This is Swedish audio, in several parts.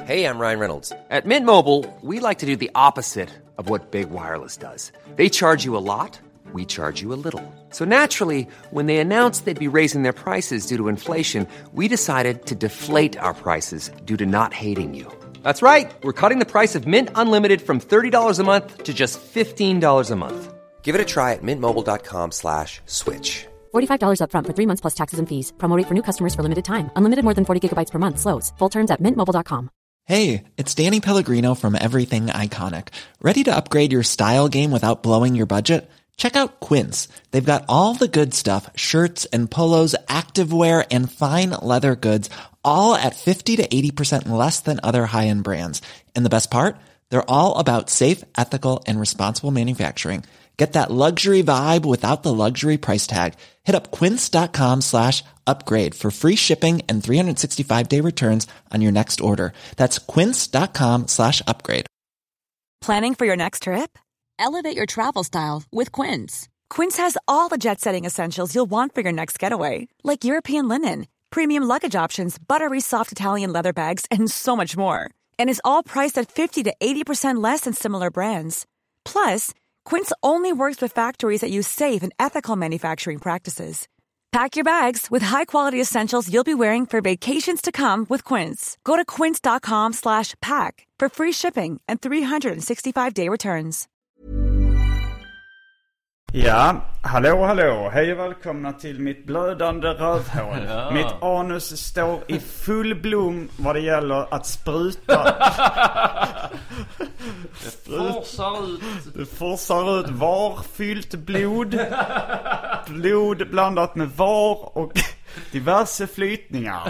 Hey, I'm Ryan Reynolds. At Mint Mobile, we like to do the opposite of what Big Wireless does. They charge you a lot, we charge you a little. So naturally, when they announced they'd be raising their prices due to inflation, we decided to deflate our prices due to not hating you. That's right. We're cutting the price of Mint Unlimited from $30 a month to just $15 a month. Give it a try at mintmobile.com/switch. $45 up front for 3 months plus taxes and fees. Promo rate for new customers for limited time. Unlimited more than 40 gigabytes per month slows. Full terms at mintmobile.com. Hey, it's Danny Pellegrino from Everything Iconic. Ready to upgrade your style game without blowing your budget? Check out Quince. They've got all the good stuff, shirts and polos, activewear, and fine leather goods, all at 50 to 80% less than other high-end brands. And the best part? They're all about safe, ethical, and responsible manufacturing. Get that luxury vibe without the luxury price tag. Hit up quince.com/upgrade for free shipping and 365-day returns on your next order. That's quince.com/upgrade. Planning for your next trip? Elevate your travel style with Quince. Quince has all the jet-setting essentials you'll want for your next getaway, like European linen, premium luggage options, buttery soft Italian leather bags, and so much more. And is all priced at 50 to 80% less than similar brands. Plus, Quince only works with factories that use safe and ethical manufacturing practices. Pack your bags with high-quality essentials you'll be wearing for vacations to come with Quince. Go to quince.com/pack for free shipping and 365-day returns. Ja, hallå. Hej och välkomna till mitt blödande rövhål. Ja. Mitt anus står i full blom vad det gäller att spruta. Det forsar ut varfyllt blod. Blod blandat med var och diverse flytningar.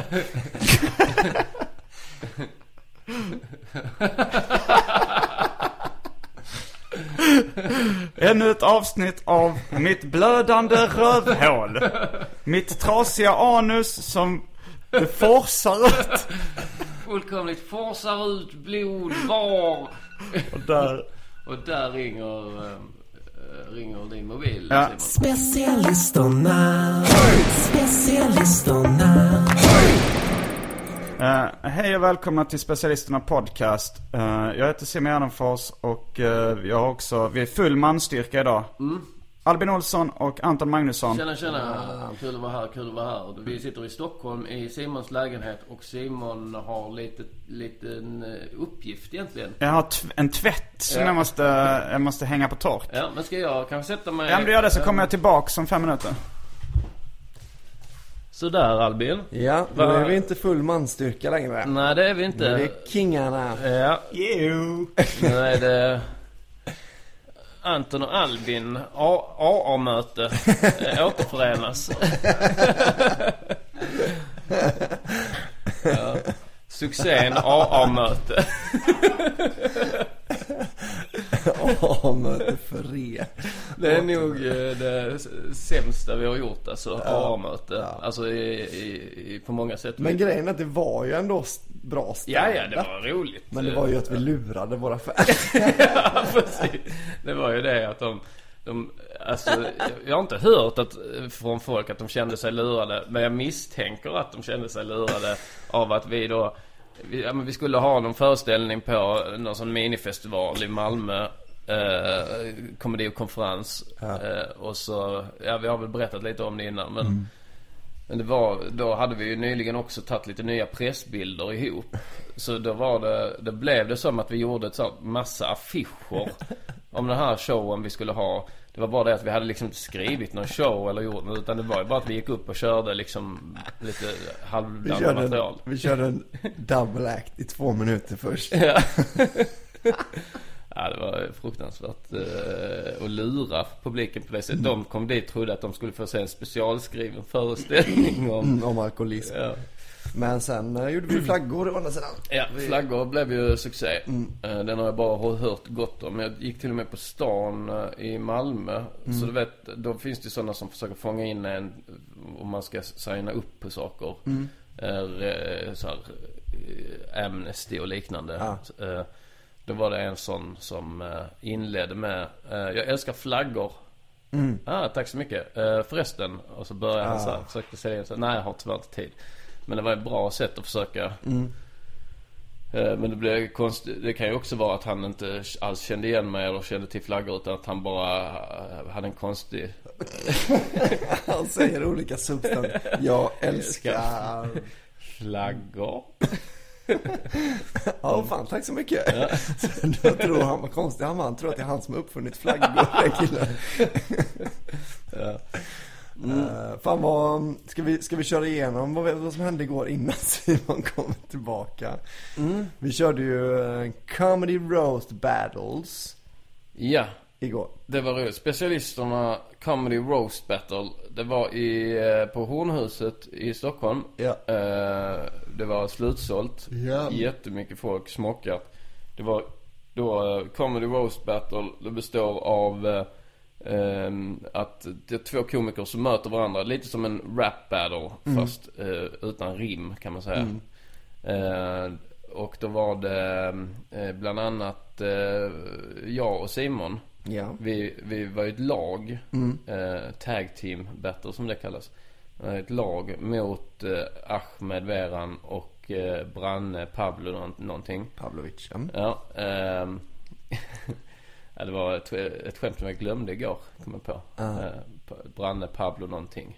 Ännu ett avsnitt av mitt blödande rövhål. Mitt trasiga anus som det forsar ut. Fullkomligt forsar ut blod var. Och där ringer din mobil. Ja. Specialisterna. Hej och välkomna till Specialisterna podcast. Jag heter Simon Gärdenfors och vi är full manstyrka idag. Albin Olsson och Anton Magnusson. Tjena. Kul att vara här. Vi sitter i Stockholm i Simons lägenhet och Simon har liten uppgift egentligen. Jag har en tvätt som jag måste hänga på torrt. Ja, men ska jag kanske sätta mig... Ja, men du gör det så kommer jag tillbaka om 5 minuter. Sådär Albin. Ja, då är vi inte full manstyrka längre. Nej, det är vi inte. Det är kingarna. Ja. You. Nu är det Anton och Albin AA-möte återförenas. Ja. Succén AA-möte. AA-möte för er. Det är nog det sämsta vi har gjort, alltså AA-möte. Ja. Alltså på många sätt. Men grejen är att det var ju ändå bra ställe. Ja, det var roligt. Men det var ju att vi lurade våra fans. Ja, precis. Det var ju det att alltså, jag har inte hört från folk att de kände sig lurade, men jag misstänker att de kände sig lurade av att vi skulle ha någon föreställning på någon sån minifestival i Malmö, komedi och konferens. Och så, vi har väl berättat lite om det innan, men då hade vi ju nyligen också tagit lite nya pressbilder ihop. Så då blev det som att vi gjorde ett sånt massa affischer om den här showen vi skulle ha. Det var bara det att vi hade liksom inte skrivit någon show eller gjort något, utan det var ju bara att vi gick upp och körde liksom lite halvblandat material. Vi körde en double act i 2 minuter först. Ja. Ja, det var fruktansvärt att lura publiken på det sättet. De kom dit och trodde att de skulle få se en specialskriven föreställning om alkoholism. Ja. Men sen gjorde vi flaggor å andra sidan. Ja, flaggor blev ju succé. Den har jag bara hört gott om. Jag gick till och med på stan i Malmö. Så du vet, då finns det sådana som försöker fånga in en om man ska signa upp på saker. Så här, Amnesty och liknande. Då var det en sån som inledde med jag älskar flaggor. Tack så mycket. Förresten. Och så började han så här, försökte säga så, nej, jag har tyvärr inte tid. Men det var ett bra sätt att försöka Men det blev konstigt. Det kan ju också vara att han inte alls kände igen mig eller kände till flaggor, utan att han bara hade en konstig... Han säger olika substanser. Jag älskar flaggor. Ja, fan, tack så mycket. Ja. Jag tror han var konstig. Han tror att det är han som har uppfunnit flaggor, killen. Ja. Fan vad, ska vi köra igenom vad som hände igår innan Simon kom tillbaka? Vi körde ju Comedy Roast Battles. Ja, igår. Det var roligt. Specialisterna Comedy Roast Battle. Det var på Hornhuset i Stockholm. Ja. Det var slutsålt. Ja. Jättemycket folk smockat. Det var då Comedy Roast Battle. Det består av att det är två komiker som möter varandra, lite som en rap battle fast utan rim kan man säga. Och då var det bland annat jag och Simon. Ja. Vi var ett lag, tag team battle som det kallas. Ett lag mot Ahmed Veran och Branne Pablo någonting. Pavlovic. Ja. Ja, det var ett skämt som jag glömde igår, kom jag på. Branne Pablo någonting.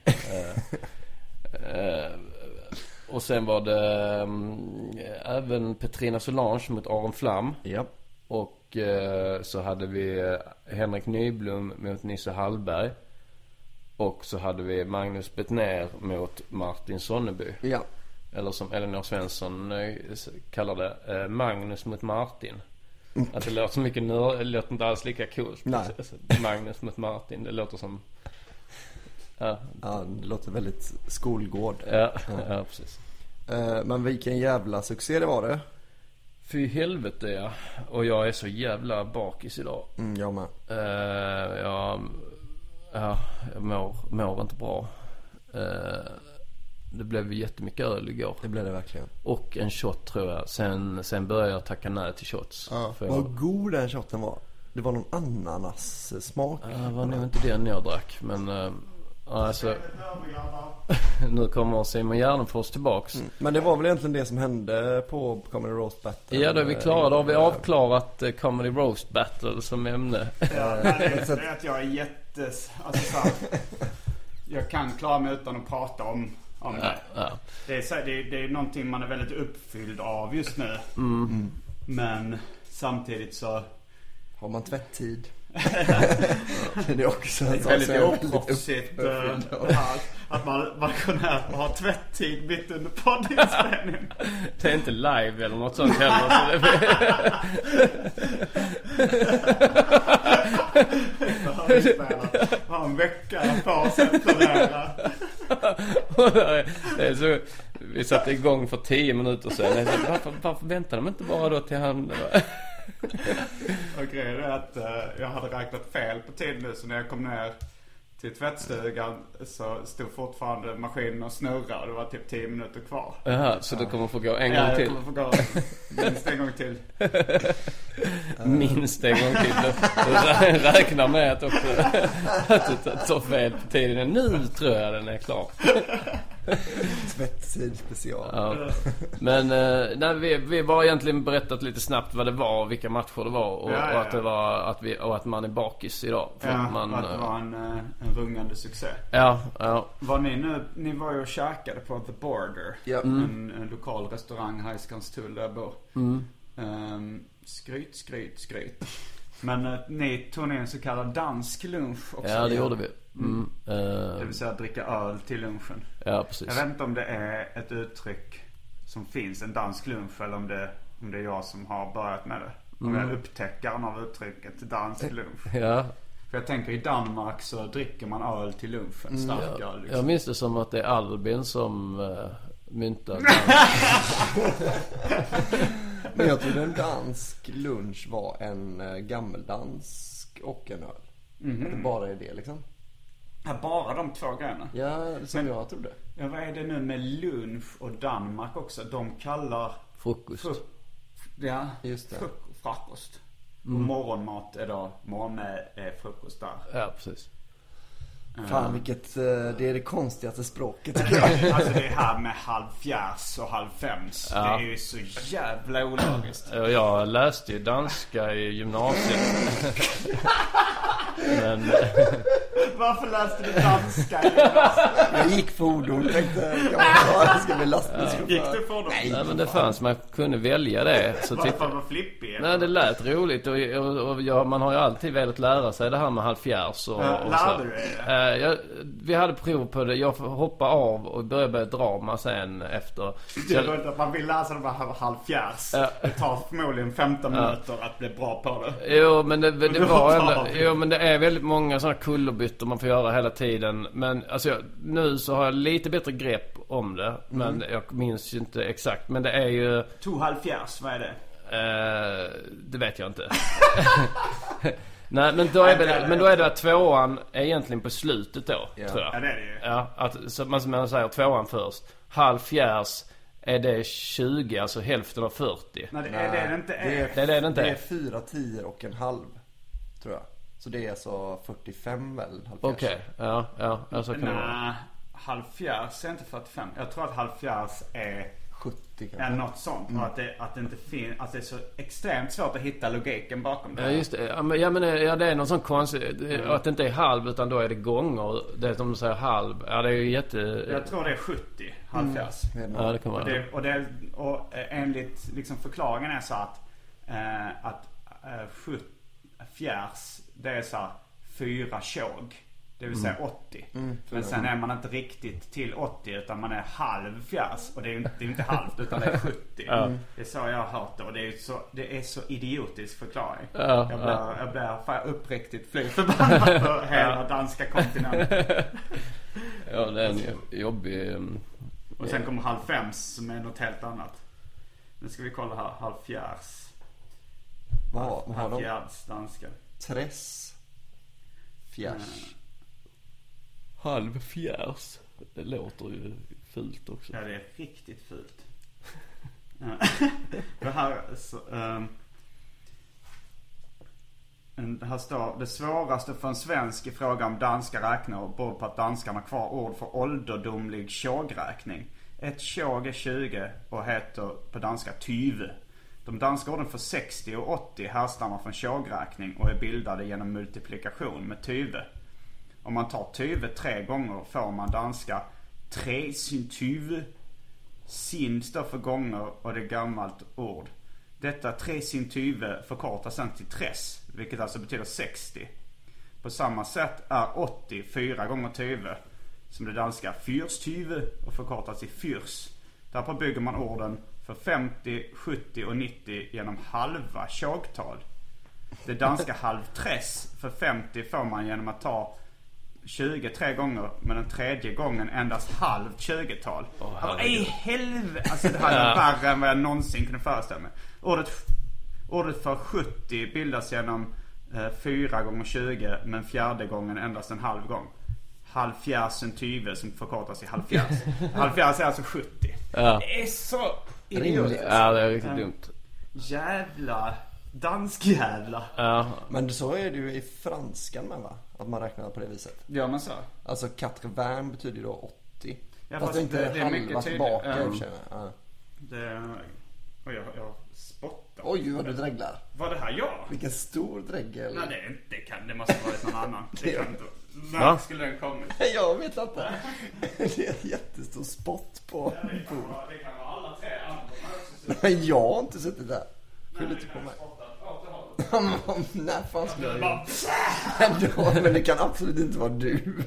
Och sen var det även Petrina Solange mot Aron Flam. Ja. Och så hade vi Henrik Nyblom mot Nisse Hallberg. Och så hade vi Magnus Bettner mot Martin Sonneby. Ja. Eller som Elinor Svensson kallar det, Magnus mot Martin. Att det låter så mycket det låter inte alls lika coolt. Nej. Magnus mot Martin, det låter som... Ja, det låter väldigt skolgård. Ja, precis. Men vilken jävla succé det var det. Fy helvete, ja. Och jag är så jävla bakis idag. Jag med. Jag mår inte bra. Det blev jättemycket öl igår. Det blev det verkligen. Och en shot tror jag. Sen började jag tacka nej till shots. Vad god den shotten var. Det var någon ananas-smak. Det var nog inte den jag drack. Men alltså, nu kommer Simon Gärdenfors tillbaks. Men det var väl egentligen det som hände på Comedy Roast Battle. Ja, då är vi klara. Då har vi avklarat Comedy Roast Battle som ämne. Ja, det är att jag är alltså, jag kan klara mig utan att prata om det. Ja. Det är någonting man är väldigt uppfylld av just nu. Men samtidigt så har man tvätttid. Det är också en väldigt oproffsigt att man kunde ha tvätttid mitt under poddinspelningen. Det är inte live eller något sånt heller. Ha en vecka på sig att planera. Det är så, vi satte igång för 10 minuter sedan. Varför väntar de inte bara då till han... Och grejen är att jag hade räknat fel på tiden nu. Så när jag kom ner till tvättstugan så stod fortfarande maskinen och snurra. Och det var typ 10 minuter kvar. Jaha, så du kommer få gå en gång till? Jag kommer få gå minst en gång till. Minst en gång till. Du räknar med att också att du tar fel på tiden. Nu tror jag den är klar. Tvättsid special. Ja. Men vi var egentligen berättat lite snabbt vad det var, vilka matcher det var och att det var att man är bakis idag för att man att det var en rungande succé. Ja. Var ni var ju och käkade på The Border. Ja. En lokal restaurang här i Skanstull där jag bor. Skryt. Men ni tog ner en så kallad dansk lunch också. Ja, det gjorde vi. Det vill säga dricka öl till lunchen. Ja, precis. Jag vet inte om det är ett uttryck som finns, en dansk lunch, eller om det är jag som har börjat med det. Om jag upptäckaren av uttrycket dansk lunch. Ja. För jag tänker i Danmark så dricker man öl till lunchen, stark öl liksom. Jag minns det som att det är Albin som myntar Men jag trodde en dansk lunch var en gammeldansk och en öl. Det bara är det liksom. Ja, bara de två grejerna. Ja, som jag trodde. Ja, vad är det nu med lunch och Danmark också? De kallar frukost. Ja, just det. Frukost. Och morgonmat är då, morgon är frukost där. Ja, precis. Fan vilket, det är det konstigaste språket tycker jag. Alltså det här med halvfjärs och halvfems, det är ju så jävla ologiskt. Jag läste ju danska i gymnasiet. Men... Varför läste du danska i gymnasiet? Jag gick fordon, tänkte jag ska bli lastbilschaufför. Gick du fordon? Nej, men det fanns, man kunde välja det. Så Varför var flippig? Nej, det lät roligt och man har ju alltid velat lära sig det här med halvfjärs och lärde du det? Vi hade prov på det. Jag hoppade av och började drama sen efter. Det är att man vill läsa det bara halvfjärs. Det tar förmodligen 15 minuter att bli bra på det. Jo, men det var ändå, men det är väldigt många sådana kullerbyttor man får göra hela tiden. Men alltså nu så har jag lite bättre grepp om det. Men jag minns ju inte exakt. Men det är ju... halvfjärs, vad är det? Det vet jag inte. Nej, men då är det att tvåan är egentligen på slutet då, tror jag. Ja, det är det ju. Ja, så man säger tvåan först. Halvfjärs är det 20, alltså hälften av 40. Nej, det är det inte. Det är 4 10 och en halv, tror jag. Så det är alltså 45 väl, halvfjärs. Okej, ja, alltså kan nej, halvfjärs är inte 45. Jag tror att halvfjärs är 70 kanske. Eller något sånt. Och att det inte finns, att det är så extremt svårt att hitta logiken bakom det. Ja, just det. Ja, det är någon sån konstig, att det inte är halv utan då är det gånger. Det är som du säger halv. Ja, det är ju Jag tror det är 70 halvfjärs. Ja, det kan vara. Och enligt liksom förklaringen är så att fjärs, det är så här 4 tjog. Det vill säga 80. Men sen är man inte riktigt till 80 utan man är halvfjärs. Och det är inte halvt utan det är 70. Det är så jag har hört det. Och det är så idiotisk förklaring. Jag blir uppriktigt förbannad för hela danska kontinenten. Ja, det är en jobbig... Och sen kommer halvfems som är något helt annat. Nu ska vi kolla här. Halvfjärs. Vad har de? Halvfjärs danska. Tres. Fjärs. Halvfjärs. Det låter ju fult också. Ja, det är riktigt fult. Det här här står: det svåraste för en svensk i fråga om danska räknor beror på att danskarna har kvar ord för ålderdomlig tjogräkning. Ett tjog är 20 och heter på danska 20. De danska orden för 60 och 80 härstammar från tjogräkning och är bildade genom multiplikation med 20. Om man tar 20 3 gånger får man danska 3 sin 20. Sin står för gånger och det är gammalt ord. Detta 3 sin 20 förkortas sen till tres, vilket alltså betyder 60. På samma sätt är 80 4 gånger 20 som det danska 420 och förkortas till fyrs. Därpå bygger man orden för 50, 70 och 90 genom halva tjogtal. Det danska halvtress för 50 får man genom att ta 20 3 gånger, men den tredje gången endast halvt 20-tal. I helvete! Alltså det här är värre än vad jag någonsin kunde föreställa mig. Ordet för 70 bildas genom 4 gånger 20, men fjärde gången endast en halv gång. Halvfjärsen 20 som förkortas i halvfjärs. Halvfjärs är alltså 70. Ja. Det är så idiotiskt. Ja, det är riktigt dumt. Jävla danskjävla. Ja. Men så är det ju i franskan med, va? Att man räknar på det viset. Gör man så? Alltså 80 betyder ju då 80. Ja, fast det är inte det är mycket halva tillbaka i och för sig. Och jag spottar. Oj, vad du dreglar. Var det här jag? Vilken stor dregel. Nej, det måste ha varit någon annan. Det kan inte. Va? Skulle den kommit? Jag vet inte. Det är en jättestor spott på Det kan vara alla 3 andra. Men jag har inte suttit där. Skyll inte på mig. Nej, fan skulle jag göra. Men det kan absolut inte vara du.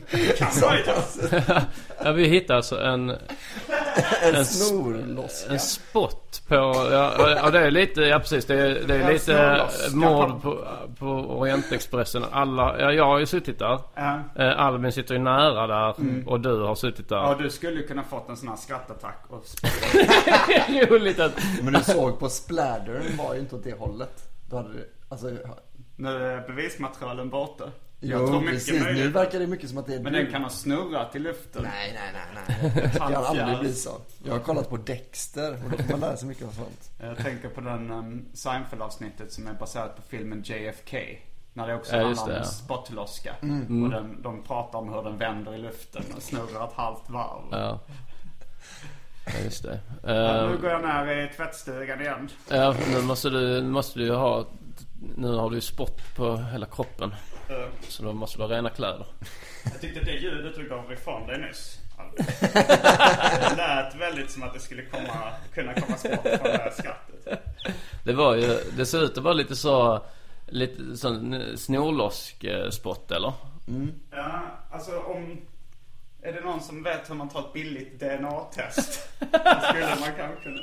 Ja, vi hittar alltså en snorloska. En spot på, ja, det är lite, ja precis, det är lite mord på Orientexpressen. Jag har ju suttit där. Albin sitter ju nära där och du har suttit där. Ja, du skulle kunna fått en sån här skrattattack och roligt att... Men du såg på splattern var ju inte åt det hållet. Då hade du, alltså... Nu är bevismaterialen borta. Jo, precis. Nu verkar det mycket som att det är... Men den kan ha snurrat i luften. Nej. Det kan aldrig bli så. Jag har kollat på Dexter och då får man lära sig mycket av sånt. Jag tänker på den Seinfeld-avsnittet som är baserat på filmen JFK. När det också handlar om spottloska. Och de pratar om hur den vänder i luften och snurrar ett halvt varv. Ja, just det. Nu går jag ner i tvättstugan igen. Ja, nu måste du ha. Nu har du ju spott på hela kroppen. Så då måste du ha rena kläder. Jag tyckte det ljudet du gav ifrån dig nyss. Det lät väldigt som att det skulle kunna komma spott från det här skrattet. Det ser ut att vara lite sån snorlosk spott, eller? Ja, alltså är det någon som vet hur man tar ett billigt DNA-test? Så skulle man kanske kunna.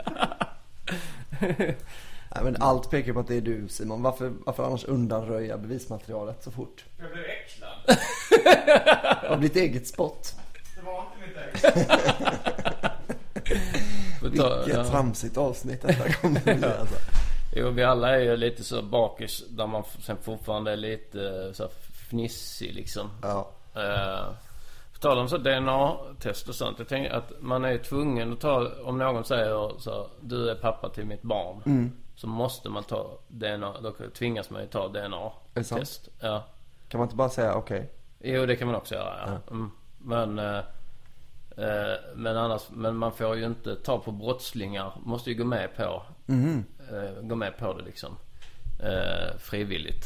Nej, men allt pekar på att det är du, Simon. Varför annars undanröja bevismaterialet så fort? Jag blev äcklad. Av ditt eget spott. Det var inte mitt eget. Vilket tramsigt avsnitt detta kommer bli, alltså. Jo, vi alla är ju lite så bakis där man sen fortfarande är lite så fnissig liksom. Ja. På tal om så DNA-test och sånt. Jag tänker att man är tvungen att ta, om någon säger så, du är pappa till mitt barn. Så måste man ta DNA, då tvingas man ju ta DNA-test. Ja. Kan man inte bara säga okej? Jo, det kan man också göra, ja. Men annars, men man får ju inte ta på brottslingar. Måste ju gå med på det liksom frivilligt.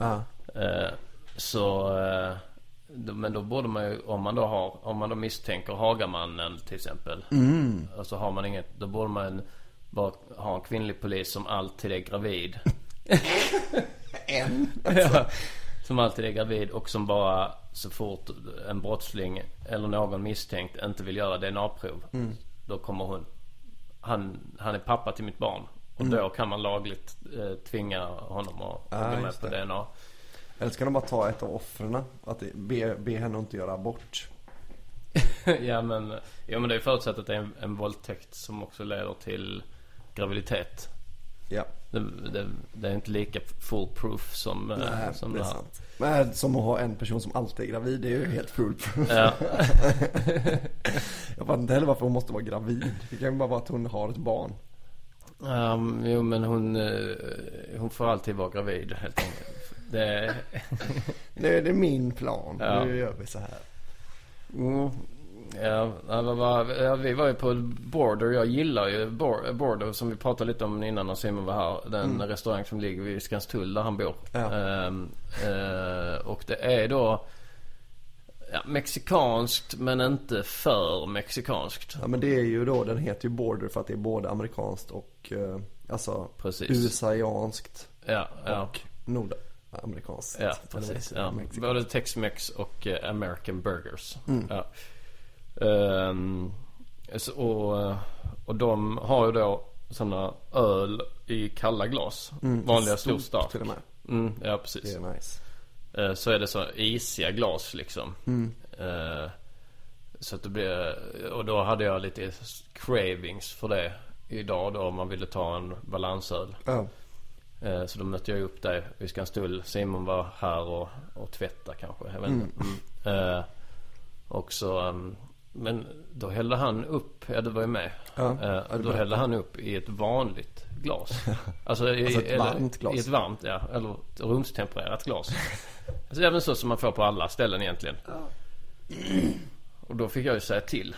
Men då borde man ju, om man då misstänker Hagamannen till exempel, och så har man inget, då borde man bara ha en kvinnlig polis som alltid är gravid. Ja, som alltid är gravid och som bara så fort en brottsling eller någon misstänkt inte vill göra DNA-prov, då kommer han är pappa till mitt barn, och då kan man lagligt tvinga honom att gå med på DNA. Eller ska de bara ta ett av offren, att be henne inte göra abort? Ja, men det är förutsatt att det är en våldtäkt som också leder till graviditet. Ja. Det är inte lika foolproof som det här. Sant. Men som att ha en person som alltid är gravid, det är ju helt foolproof. Ja. Jag vet inte heller varför hon måste vara gravid. Det kan ju bara vara att hon har ett barn. Jo, men hon får alltid vara gravid helt enkelt. Det är min plan. Ja. Nu gör vi så här. Vi var ju på Border. Jag gillar ju Border, som vi pratade lite om innan när Simon var här. Den restaurang som ligger vid Skanstull där han bor. Och det är då mexikanskt, men inte för mexikanskt. Ja, men det är ju då, den heter ju Border för att det är både amerikanskt och USA-ianskt och nordamerikanskt. Ja, precis. Ja. Både Tex-Mex och American Burgers. Ja. Och de har ju då såna öl i kalla glas, vanliga stor stark till och med. Ja, precis. Det är nice. Så är det så isiga glas liksom. Så att det blir, och då hade jag lite cravings för det idag då, om man ville ta en balansöl. Så då mötte jag upp dig i Skanstull. Simon var här och tvätta kanske, jag vet inte. Och så men då hällde han upp, det var ju med. Då hällde han upp i ett vanligt glas. Alltså ett varmt glas. I ett varmt, eller ett rumstempererat glas. Alltså även så som man får på alla ställen egentligen. Och då fick jag ju säga till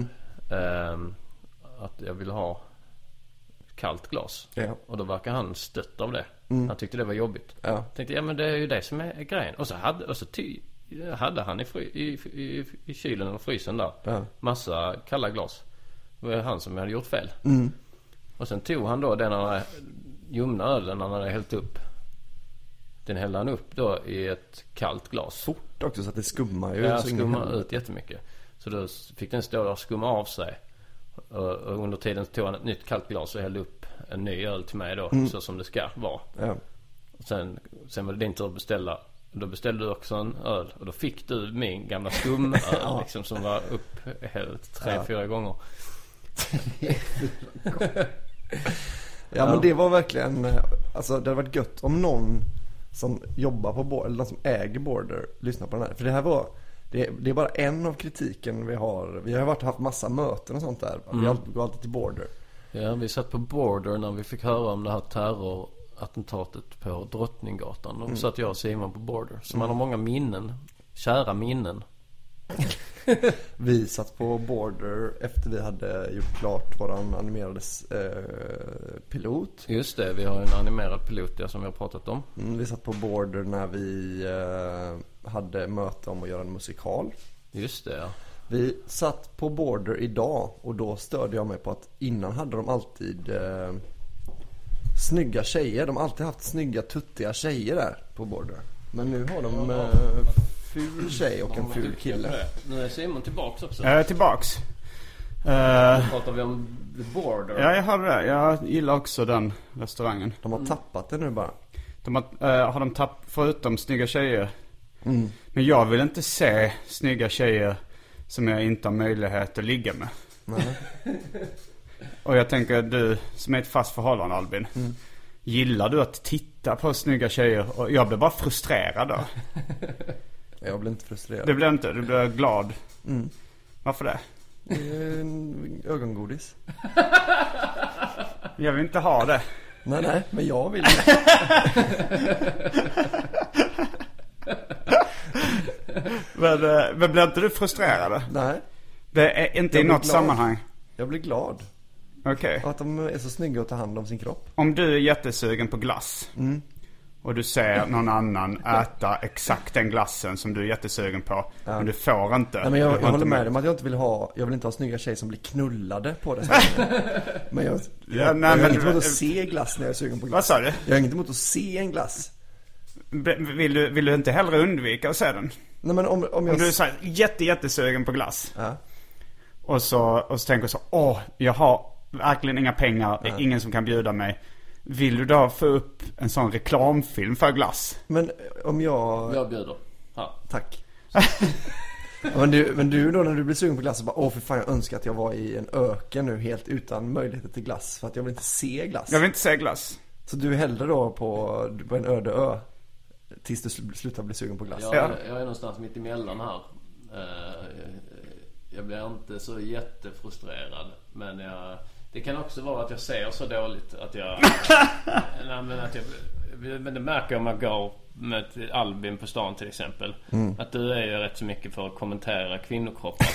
att jag ville ha kallt glas. Och då verkar han stött av det. Han tyckte det var jobbigt. Jag tänkte, men det är ju det som är grejen. Och så hade han i kylen och frysen där massa kalla glas. Det var han som hade gjort fel. Och sen tog han då den ljumna ölen han hade hällt upp. Den hällde han upp då i ett kallt glas. Fort också, så att det skummar ju. Ja, skummar ut jättemycket. Så då fick den stå där och skumma av sig. Och under tiden tog han ett nytt kallt glas och hällde upp en ny öl till mig då, så som det ska vara. Och sen var det din tur att beställa. Då beställde du också en öl, och då fick du min gamla skumöl liksom, som var upphällt 3-4 gånger. Men det var verkligen, alltså det hade varit gött om någon som jobbar på Border, eller någon som äger Border, lyssnar på den här. För det här det är bara en av kritiken vi har. Vi har haft massa möten och sånt där. Vi går alltid till Border. Ja, vi satt på Border när vi fick höra om det här attentatet på Drottninggatan. Då satt jag och Simon på Border. Så man har många minnen, kära minnen. Vi satt på Border efter vi hade gjort klart våran animerade pilot. Just det, vi har en animerad pilot som vi har pratat om. Vi satt på Border när vi hade möte om att göra en musikal. Just det, ja. Vi satt på Border idag och då störde jag mig på att innan hade de alltid snygga tjejer. De har alltid haft snygga tuttiga tjejer där på Border. Men nu har de ful tjej och en ful kille. Nu är Simon tillbaks också. Jag är tillbaks. Pratar vi om The Border? Ja, jag hörde det. Jag gillar också den restaurangen. De har tappat det nu bara. De har de tappat förutom snygga tjejer. Men jag vill inte se snygga tjejer som jag inte har möjlighet att ligga med. Nej. Och jag tänker, du som är ett fast förhållande, Albin, gillar du att titta på snygga tjejer? Och jag blir bara frustrerad då. Jag blir inte frustrerad. Du blir inte, du blir glad. Varför det? Ögongodis. Jag vill inte ha det. Nej, men jag vill det. Men blir inte du frustrerad? Nej. Det är inte i något sammanhang. Jag blir glad. Okej. Att de är så snygga att ta hand om sin kropp. Om du är jättesugen på glass och du ser någon annan äta exakt den glassen som du är jättesugen på, men du får inte. Nej, men jag håller med om att jag vill inte ha snygga tjejer som blir knullade på det sättet. Men jag har inte emot att se glass när jag är sugen på glass. Vad sa du? Jag har inte emot att se en glass. Vill du inte hellre undvika att se den? Nej, men om du är så här jättesugen på glass. Ja. Och så tänker så, jag har verkligen inga pengar, det är ingen som kan bjuda mig. Vill du då få upp en sån reklamfilm för glass? Men om jag bjuder. Ja. Tack. men du då, när du blir sugen på glass, så bara, för fan, jag önskar att jag var i en öken nu helt utan möjligheter till glass, för att jag vill inte se glass. Jag vill inte se glass. Så du är hellre då på en öde ö tills du slutar bli sugen på glass? Jag är någonstans mitt emellan här. Jag blir inte så jättefrustrerad, men det kan också vara att jag ser så dåligt att jag men det märker jag om jag går med Albin på stan till exempel, att du är ju rätt så mycket för att kommentera kvinnokroppar.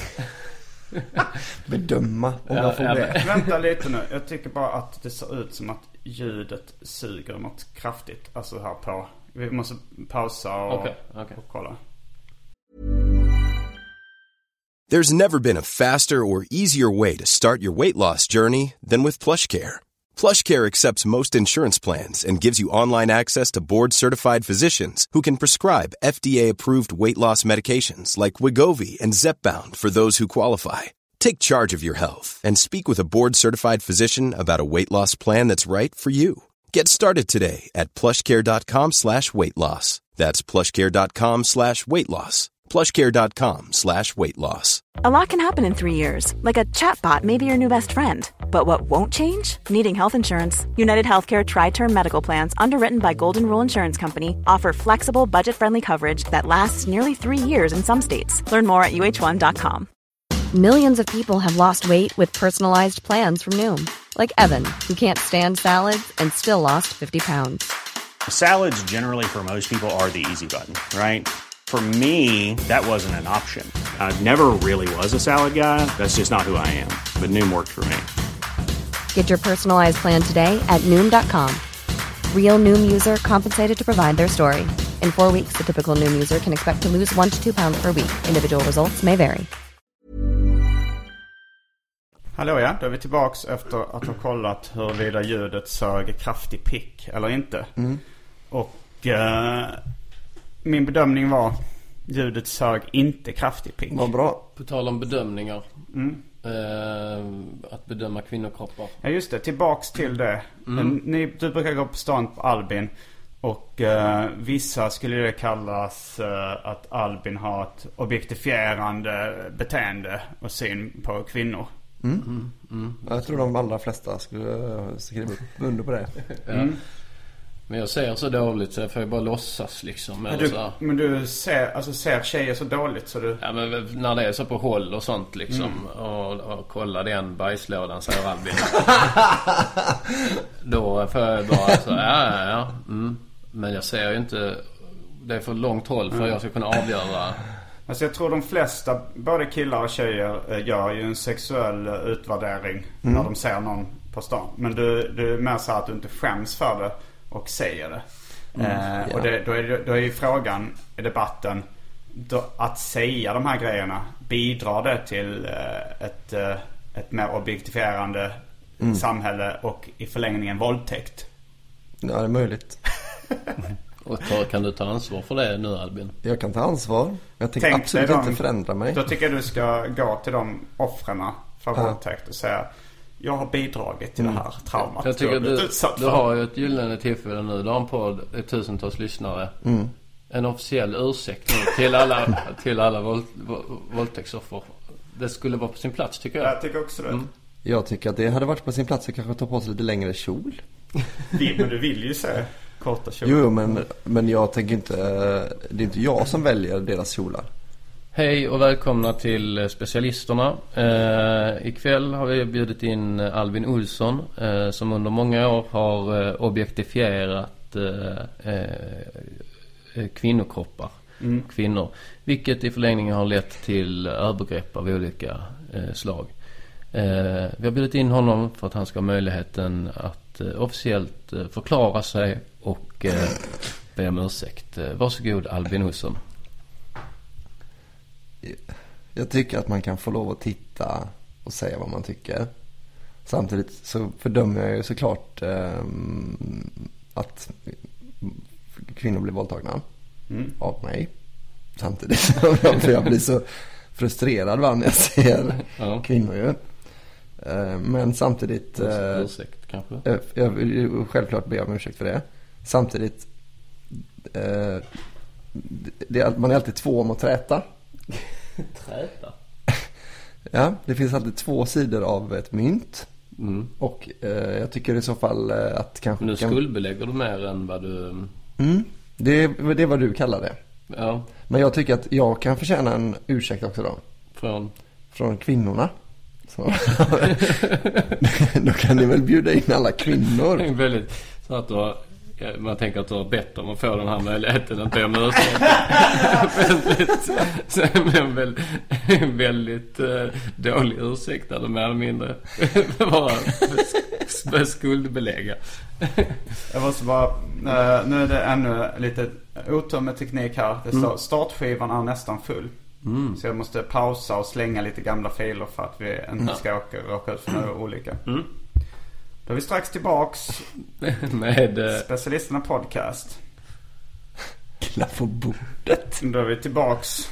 Bedöma om jag får det. Vänta lite nu. Jag tycker bara att det ser ut som att ljudet suger något kraftigt. Alltså här på. Vi måste pausa och kolla. There's never been a faster or easier way to start your weight loss journey than with PlushCare. PlushCare accepts most insurance plans and gives you online access to board-certified physicians who can prescribe FDA-approved weight loss medications like Wegovy and Zepbound for those who qualify. Take charge of your health and speak with a board-certified physician about a weight loss plan that's right for you. Get started today at plushcare.com/weightloss. That's plushcare.com/weightloss. plushcare.com/weightloss. A lot can happen in 3 years, like a chatbot may be your new best friend. But what won't change? Needing health insurance. United Healthcare Tri-Term Medical Plans, underwritten by Golden Rule Insurance Company, offer flexible, budget-friendly coverage that lasts nearly 3 years in some states. Learn more at uh1.com. Millions of people have lost weight with personalized plans from Noom. Like Evan, who can't stand salads and still lost 50 pounds. Salads generally for most people are the easy button, right? For me, that wasn't an option. I never really was a salad guy. That's just not who I am. But Noom worked for me. Get your personalized plan today at Noom.com. Real Noom user compensated to provide their story. In 4 weeks, the typical Noom user can expect to lose 1 to 2 pounds per week. Individual results may vary. Hallå ja, då är vi tillbaks efter att ha kollat huruvida ljudet sög kraftig pick eller inte. Och min bedömning var ljudet sög inte kraftig pick. Vad bra. På tal om bedömningar. Att bedöma kvinnokroppar. Ja just det, tillbaks till det. Du brukar gå på stan på Albin. Och vissa skulle det kallas att Albin har ett objektifierande beteende och syn på kvinnor. Jag tror de allra flesta skulle skriva under på det. Men jag ser så dåligt så jag får ju bara låtsas liksom. Men du ser tjejer så dåligt så du... Ja, men när det är så på håll och sånt liksom. Och kolla den bajslådan, säger Albin. Då får jag bara så ja. Men jag ser ju inte... Det är för långt håll för jag ska kunna avgöra... Alltså jag tror de flesta, både killar och tjejer, gör ju en sexuell utvärdering när de ser någon på stan. Men du är mer så att du inte skäms för det och säger det. Och då är ju frågan i debatten att säga de här grejerna, bidrar det till ett mer objektifierande samhälle och i förlängningen våldtäkt? Ja, det är möjligt. Och kan du ta ansvar för det nu, Albin? Jag kan ta ansvar. Jag tänker absolut inte förändra mig. Då tycker jag du ska gå till de offren för våldtäkt och säga: jag har bidragit till det här traumat. Jag tycker du har ju ett gyllene tillfälle nu. Du har en podd, tusentals lyssnare. En officiell ursäkt nu till alla våldtäktsoffer. Det skulle vara på sin plats, tycker jag. Jag tycker också det. Jag tycker att det hade varit på sin plats att kanske ta på sig lite längre kjol. Men du vill ju säga korta kjol. Jo, men jag tänker inte... Det är inte jag som väljer deras kjolar. Hej och välkomna till specialisterna. Ikväll har vi bjudit in Albin Olsson som under många år har objektifierat kvinnokroppar, kvinnor, vilket i förlängningen har lett till övergrepp av olika slag. Vi har bjudit in honom för att han ska ha möjligheten att officiellt förklara sig och be om ursäkt. Varsågod, Albin Olsson. Jag tycker att man kan få lov att titta och säga vad man tycker. Samtidigt så fördömer jag ju såklart att kvinnor blir våldtagna av mig. Samtidigt för jag blir så frustrerad när jag ser kvinnor ju. Men samtidigt ursäkt kanske. Jag vill självklart be om ursäkt för det. Samtidigt man är alltid två om att träta. Träta? Ja, det finns alltid två sidor av ett mynt. Och jag tycker i så fall att kanske... Nu skuldbelägger du mer än vad du... Det är vad du kallar det. Ja. Men jag tycker att jag kan förtjäna en ursäkt också då. Från kvinnorna. Så. Då kan ni väl bjuda in alla kvinnor. Det är väldigt så att man tänker att du har bett om att få den här möjligheten att be om ursäkt. väldigt dålig ursäkt eller mer eller mindre bara skuldbelägga. Jag måste bara nu är det ännu lite otur med teknik här. Det står startskivan är nästan full. Så jag måste pausa och slänga lite gamla filer för att vi inte ska råka ut för några olika. Då är vi strax tillbaks med Specialisterna podcast. Klapp på bordet. Då är vi tillbaks.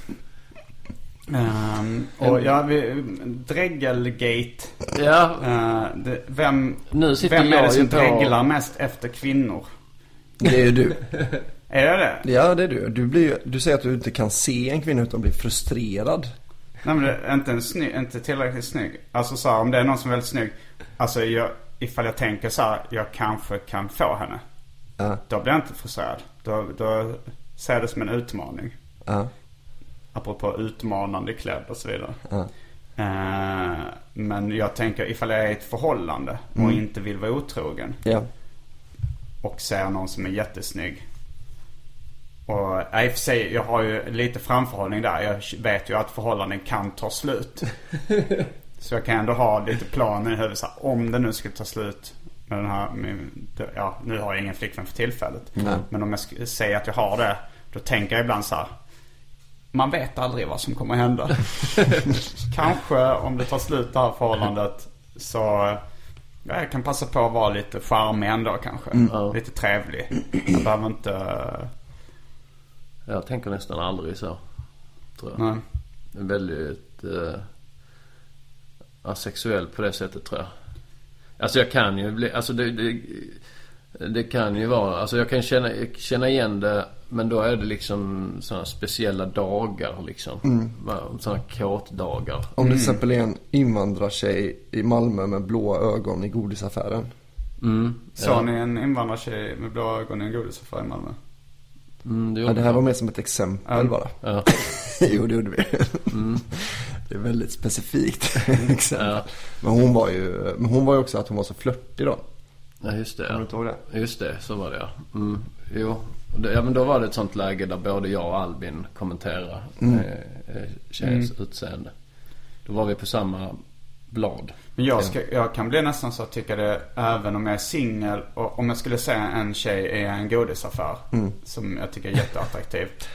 Och Dreggelgate. Ja. Vem är det som dreglar mest efter kvinnor? Det är ju du. Är det? Ja, det är du. Du säger att du inte kan se en kvinna utan blir frustrerad. Nej, men det är inte tillräckligt snygg. Alltså så här, om det är någon som är väldigt snygg. Alltså ifall jag tänker så här, jag kanske kan få henne. Då blir jag inte frustrerad. Då ser jag det som en utmaning. Apropå utmanande klädd och så vidare. Men jag tänker ifall jag är i ett förhållande och inte vill vara otrogen. Och ser någon som är jättesnygg. Och i och för sig, jag har ju lite framförhållning där. Jag vet ju att förhållanden kan ta slut. Så jag kan ändå ha lite planer i huvudet. Om det nu ska ta slut med den här... nu har jag ingen flickvän för tillfället. Men om jag säger att jag har det, då tänker jag ibland så här: man vet aldrig vad som kommer att hända. Kanske om det tar slut det här förhållandet, så jag kan passa på att vara lite charmig ändå kanske. Lite trevlig. Jag behöver inte... Jag tänker nästan aldrig så, tror jag. Nej. Det är väldigt asexuell på det sättet, tror jag. Alltså jag kan ju bli... Alltså det kan ju vara... Alltså jag kan känna igen det, men då är det liksom sådana speciella dagar liksom. Sådana kåtdagar. Om det till exempel är en invandrartjej i Malmö med blåa ögon i godisaffären. Såg ni en invandrartjej med blå ögon i en godisaffär i Malmö? Det här var mer som ett exempel bara. Ja. Jo, det gjorde vi. Det är väldigt specifikt exempel. Ja. Men hon var ju också att hon var så flörtig då. Ja, just det. Kommer du inte ihåg det? Just det, så var det, ja. Jo. Men då var det ett sånt läge där både jag och Albin kommenterade tjejens utseende. Då var vi på samma blad. Men jag kan bli nästan så att tycka det, även om jag är singel och om jag skulle säga en tjej i en godisaffär som jag tycker är jätteattraktivt.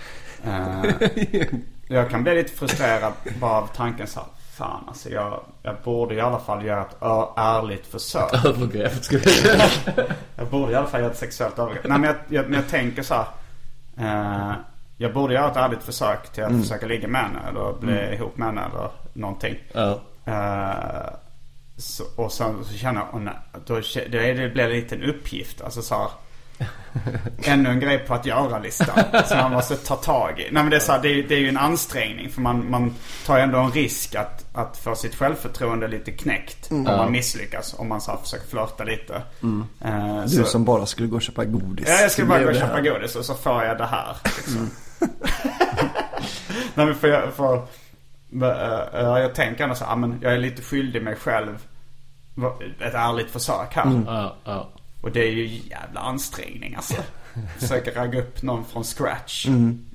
Jag kan bli lite frustrerad bara av tanken så här, fan alltså jag borde i alla fall göra ett ärligt försök. Övergrepp. Jag borde i alla fall göra ett sexuellt övergrepp. Nej, men jag tänker så här, jag borde göra ett ärligt försök till att försöka ligga med henne eller bli ihop med henne eller någonting. Och så känner jag då blir det lite en uppgift. Alltså så här, ännu en grej på att göra-listan som man måste ta tag i. Nej, men det är så här, det är ju en ansträngning. För man tar ju ändå en risk att få sitt självförtroende lite knäckt om man misslyckas. Om man så här försöker flirta lite. Du som bara skulle gå och köpa godis. Ja, jag skulle bara gå och köpa godis och så får jag det här liksom. Nej, men jag tänker ändå så här, men jag är lite skyldig mig själv ett ärligt försök här. Och det är ju jävla ansträngning alltså. Försöka ragga upp någon från scratch.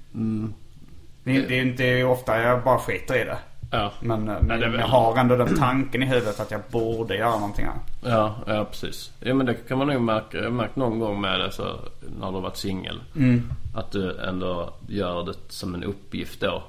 Det är ju ofta jag bara skiter i det. Men jag har ändå den tanken i huvudet att jag borde göra någonting här. Ja, precis. Ja, men det kan man nog märkt någon gång med det, så när du har varit singel. Att du ändå gör det som en uppgift då.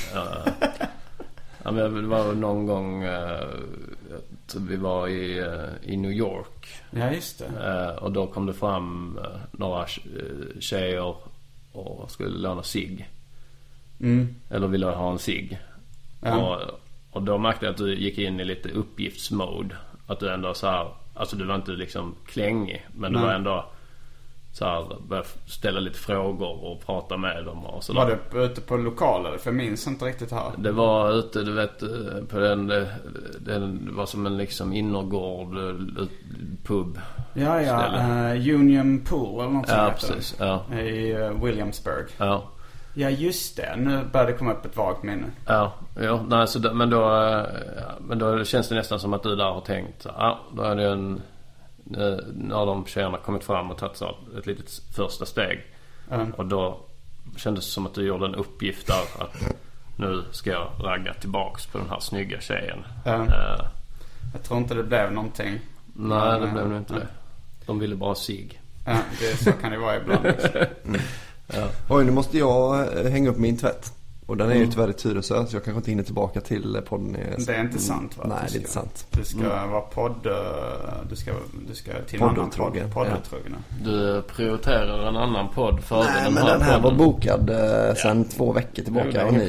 Ja, men det var någon gång vi var i New York. Ja, just det. Och då kom det fram några tjejer och skulle låna cigg. Eller ville ha en cigg. Och då märkte jag att du gick in i lite uppgiftsmode. Att du ändå så här, alltså du var inte liksom klängig, men du var ändå så här, började ställa lite frågor och prata med dem och så. Var det ute på lokaler? För jag minns inte riktigt här. Det var ute, du vet, på den var som en liksom innergård pub. Ja, Union Pool eller något sånt. Ja, precis. Ja. I Williamsburg. Ja. Ja, just det. Nu börjar det komma upp ett vagt minne. Ja, nej, så men då känns det nästan som att du där har tänkt, då är det när de tjejerna kommit fram och tagit ett litet första steg. Och då kändes det som att du gjorde en uppgift där, att nu ska jag ragga tillbaks på den här snygga tjejen. Jag tror inte det blev någonting. Nej, det blev nog inte det. De ville bara sig. Ja, så kan det vara ibland. Oj, nu måste jag hänga upp min tvätt. Och den är ju tyvärr i Tyresö, så jag kanske inte hinner tillbaka till podden. Det är inte sant, va? Nej, det är inte sant. Du ska vara du ska till en annan poddutrogen. Du prioriterar en annan podd före den här. Men den här var bokad sedan 2 veckor tillbaka. Nej,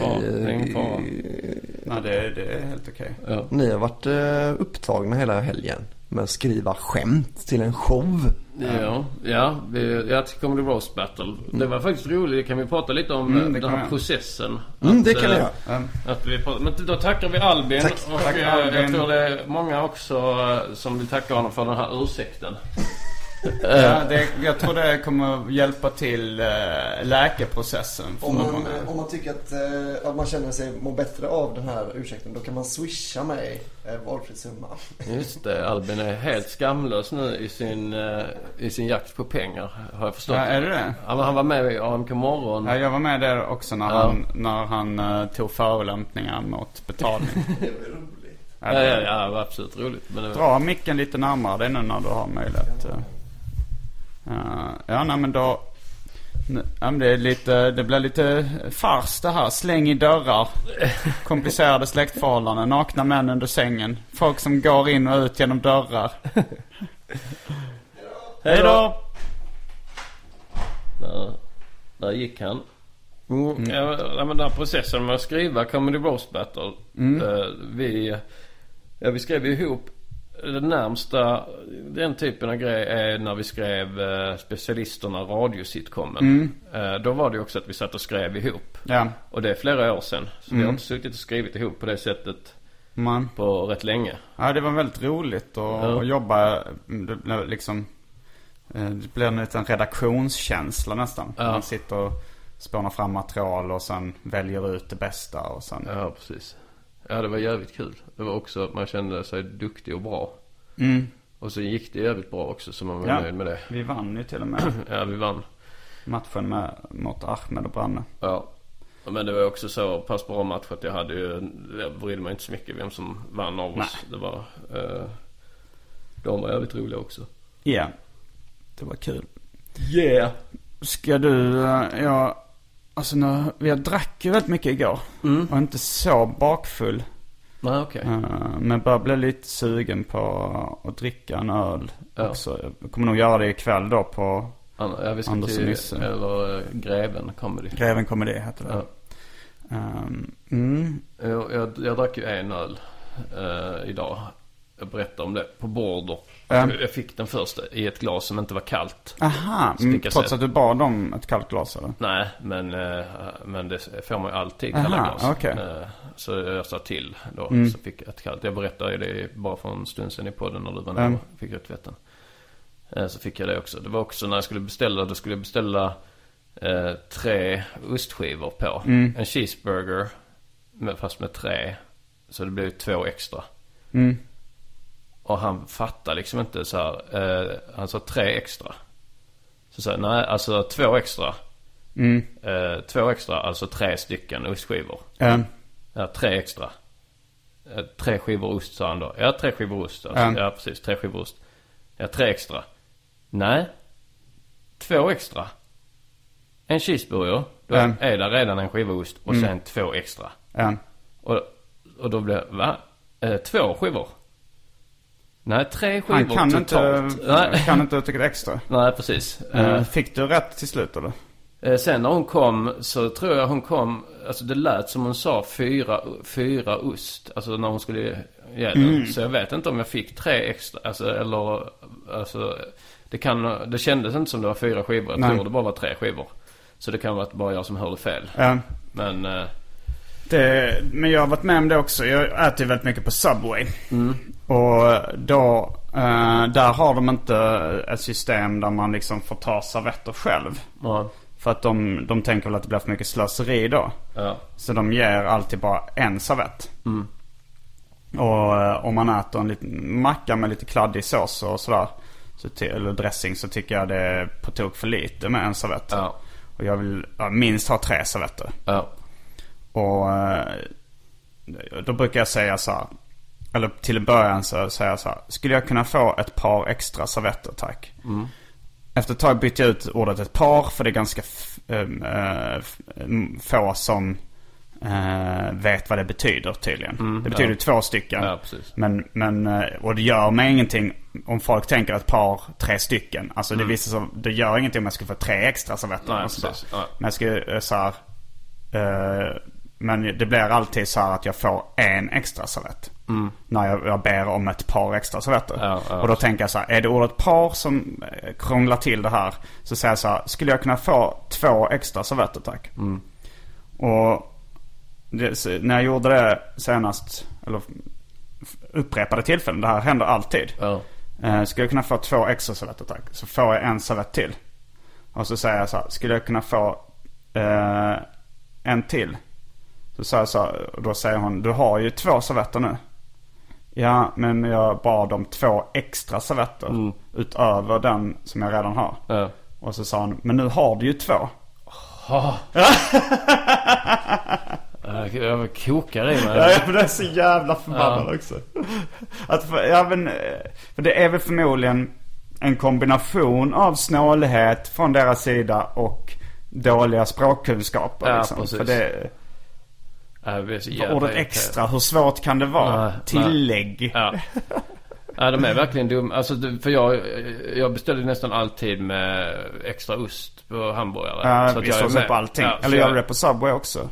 det är helt okej. Ja. Ni har varit upptagna hela helgen med att skriva skämt till en show. Jag kommer till Roast Battle. Det var faktiskt roligt. Det kan vi prata lite om den här processen. Det kan jag. Men då tackar vi Albin. Tack. Och jag tror det är många också som vill tacka honom för den här ursäkten. Jag tror det kommer hjälpa till läkeprocessen. Om man tycker att man känner sig må bättre av den här ursäkten, då kan man swisha mig valfri summa. Just det, Albin är helt skamlös nu i sin jakt på pengar, har jag förstått. Ja, är det? Ja, men han var med i AMK morgon. Ja, jag var med där också när han tog förolämpningar mot betalning. Det var roligt. Ja, det var absolut roligt. Men dra micken lite närmare dig nu när du har möjlighet. Men då det blir lite fars det här. Släng i dörrar, komplicerade släktförhållanden, nakna män under sängen, folk som går in och ut genom dörrar. Hej då. Där gick han. Men den här processen med att skriva Comedy Roast Battle, vi skrev ihop. Det närmsta den typen av grej är när vi skrev specialisterna radiositcomen. Då var det också att vi satt och skrev ihop. Och det är flera år sedan. Så vi har inte suttit och skrivit ihop på det sättet på rätt länge. Ja, det var väldigt roligt att jobba liksom. Det blir en liten redaktionskänsla nästan. Man sitter och spånar fram material och sen väljer ut det bästa och sen... Ja, precis. Ja, det var jävligt kul. Det var också, man kände sig duktig och bra. Och så gick det jävligt bra också, så man var nöjd med det. Vi vann ju till och med. Ja, vi vann matchen mot Ahmed och Branne. Ja. Men det var också så pass bra match att jag brydde mig inte så mycket vem som vann av oss. Det var de var jävligt roliga också. Ja, det var kul. Yeah. Ska du, alltså jag drack ju väldigt mycket igår. Och inte så bakfull. Nej, okej. Men bara blev lite sugen på att dricka en öl också. Jag kommer nog göra det ikväll då på vi ska Anders och Nisse. Eller Greven Comedy. Greven Comedy heter det. Jag drack ju en öl idag. Jag berättade om det på Border. Jag fick den första i ett glas som inte var kallt. Aha, trots att du bad om ett kallt glas eller? Nej, men det får man ju alltid kalla glas. Okay. Så jag sa till då, så fick jag ett kallt. Jag berättade ju det bara för en stund sedan i podden när du var där och fick rödtvätten. Så fick jag det också. Det var också när jag skulle beställa 3 ostskivor på. En cheeseburger fast med 3. Så det blev 2 extra. Och han fattade liksom inte så här. Han sa 3 extra. Så sa nej, alltså 2 extra. 2 extra, alltså 3 stycken ostskivor. Ja, 3 extra. 3 skivor ost, sa han då. Ja, 3 skivor ost. Alltså, ja, precis, 3 skivor ost. Ja, 3 extra. Nej, 2 extra. En cheeseburger. Då är det redan en skiva ost. Och sen 2 extra. Och då blev va? 2 skivor. Nej, 3 skivor han totalt. Kan inte tycka det extra. Nej, precis. Fick du rätt till slut eller? Sen när hon kom så tror jag hon kom, alltså det lät som hon sa 4 ost, alltså när hon skulle ge den. Så jag vet inte om jag fick 3 extra, alltså det kändes inte som det var 4 skivor. Jag tror det bara var 3 skivor. Så det kan vara bara jag som hörde fel. Men jag har varit med om det också. Jag äter väldigt mycket på Subway. Och då där har de inte ett system där man liksom får ta servetter själv. För att de tänker väl att det blir för mycket slöseri då. Så de ger alltid bara en servett. Och om man äter en liten macka med lite kladdig sås och sådär, eller dressing, så tycker jag det är på tok för lite med en servett. Och jag vill minst ha 3 servetter. Och då brukar jag säga så här, eller till början så säger jag så här: skulle jag kunna få ett par extra servetter, tack? Efter ett tag bytte jag ut ordet ett par, för det är ganska få som vet vad det betyder tydligen. Det betyder 2 stycken. Men och det gör mig ingenting om folk tänker ett par 3 stycken. Alltså det gör ingenting om jag ska få 3 extra servetter. Men jag ska så här, men det blir alltid så här att jag får en extra servett när jag ber om ett par extra servetter. Och då tänker jag så här: är det ordet par som krånglar till det här, så säger jag så här: skulle jag kunna få 2 extra servetter, tack? Och när jag gjorde det senast, eller upprepade tillfällen, det här händer alltid. Skulle jag kunna få 2 extra servetter, tack? Så får jag en servett till. Och så säger jag så här: skulle jag kunna få en till? Så sa jag så här, och då säger hon: du har ju 2 servetter nu. Ja, men jag bad om 2 extra servetter utöver den som jag redan har. Och så sa hon: men nu har du ju 2. Jag kokar i mig. Ja, det är så jävla förbannad också. För det är väl förmodligen en kombination av snålhet från deras sida och dåliga språkkunskaper. Liksom. För det ordet extra, hur svårt kan det vara? Tillägg. Ja, de är verkligen dum. Alltså, för jag beställer nästan alltid med extra ost på hamburgare. Så att jag är på allting. Eller gör du det på Subway också?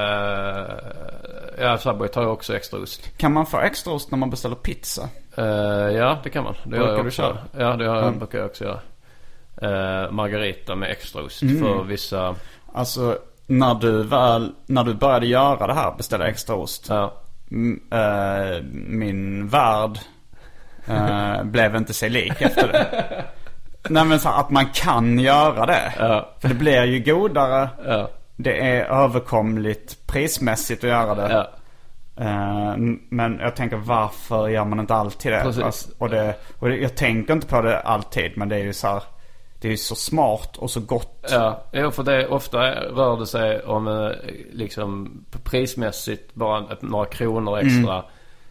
Ja, Subway tar jag också extra ost. Kan man få extra ost när man beställer pizza? Ja, det kan man. Det gör jag också. Ja, det brukar jag också göra. Margarita med extra ost för vissa. Alltså när du började göra det här, beställa extra ost, min värld blev inte sig lik efter det. Nej, men så att man kan göra det. För det blir ju godare. Det är överkomligt prismässigt att göra det. Men jag tänker, varför gör man inte alltid det? Och jag tänker inte på det alltid, men det är ju så här, det är ju så smart och så gott. Ja, för det ofta rör det sig om liksom prismässigt bara några kronor extra.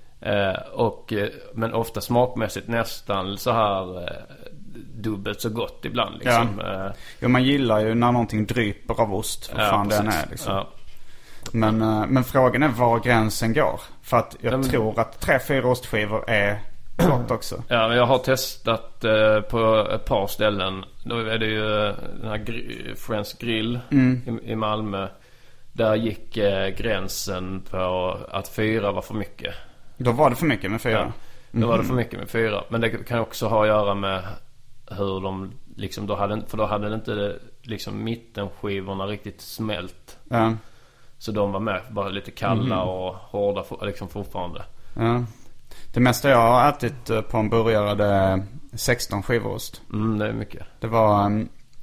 Men ofta smakmässigt nästan så här dubbelt så gott ibland liksom. Ja, man gillar ju när någonting dryper av ost. Vad fan den är liksom. Men frågan är var gränsen går. För att jag tror att 3-4 ostskivor är gott också. Ja, men jag har testat på ett par ställen. Då är det ju den här Friends Grill i Malmö. Där gick gränsen på att 4 var för mycket. Då var det för mycket med 4? Då var det för mycket med 4. Men det kan också ha att göra med hur de liksom, då hade det inte liksom mittenskivorna riktigt smält. Så de var med bara lite kalla och hårda liksom fortfarande. Det mesta jag har ätit på en burgare, det är 16 skivost. Det är mycket. Det var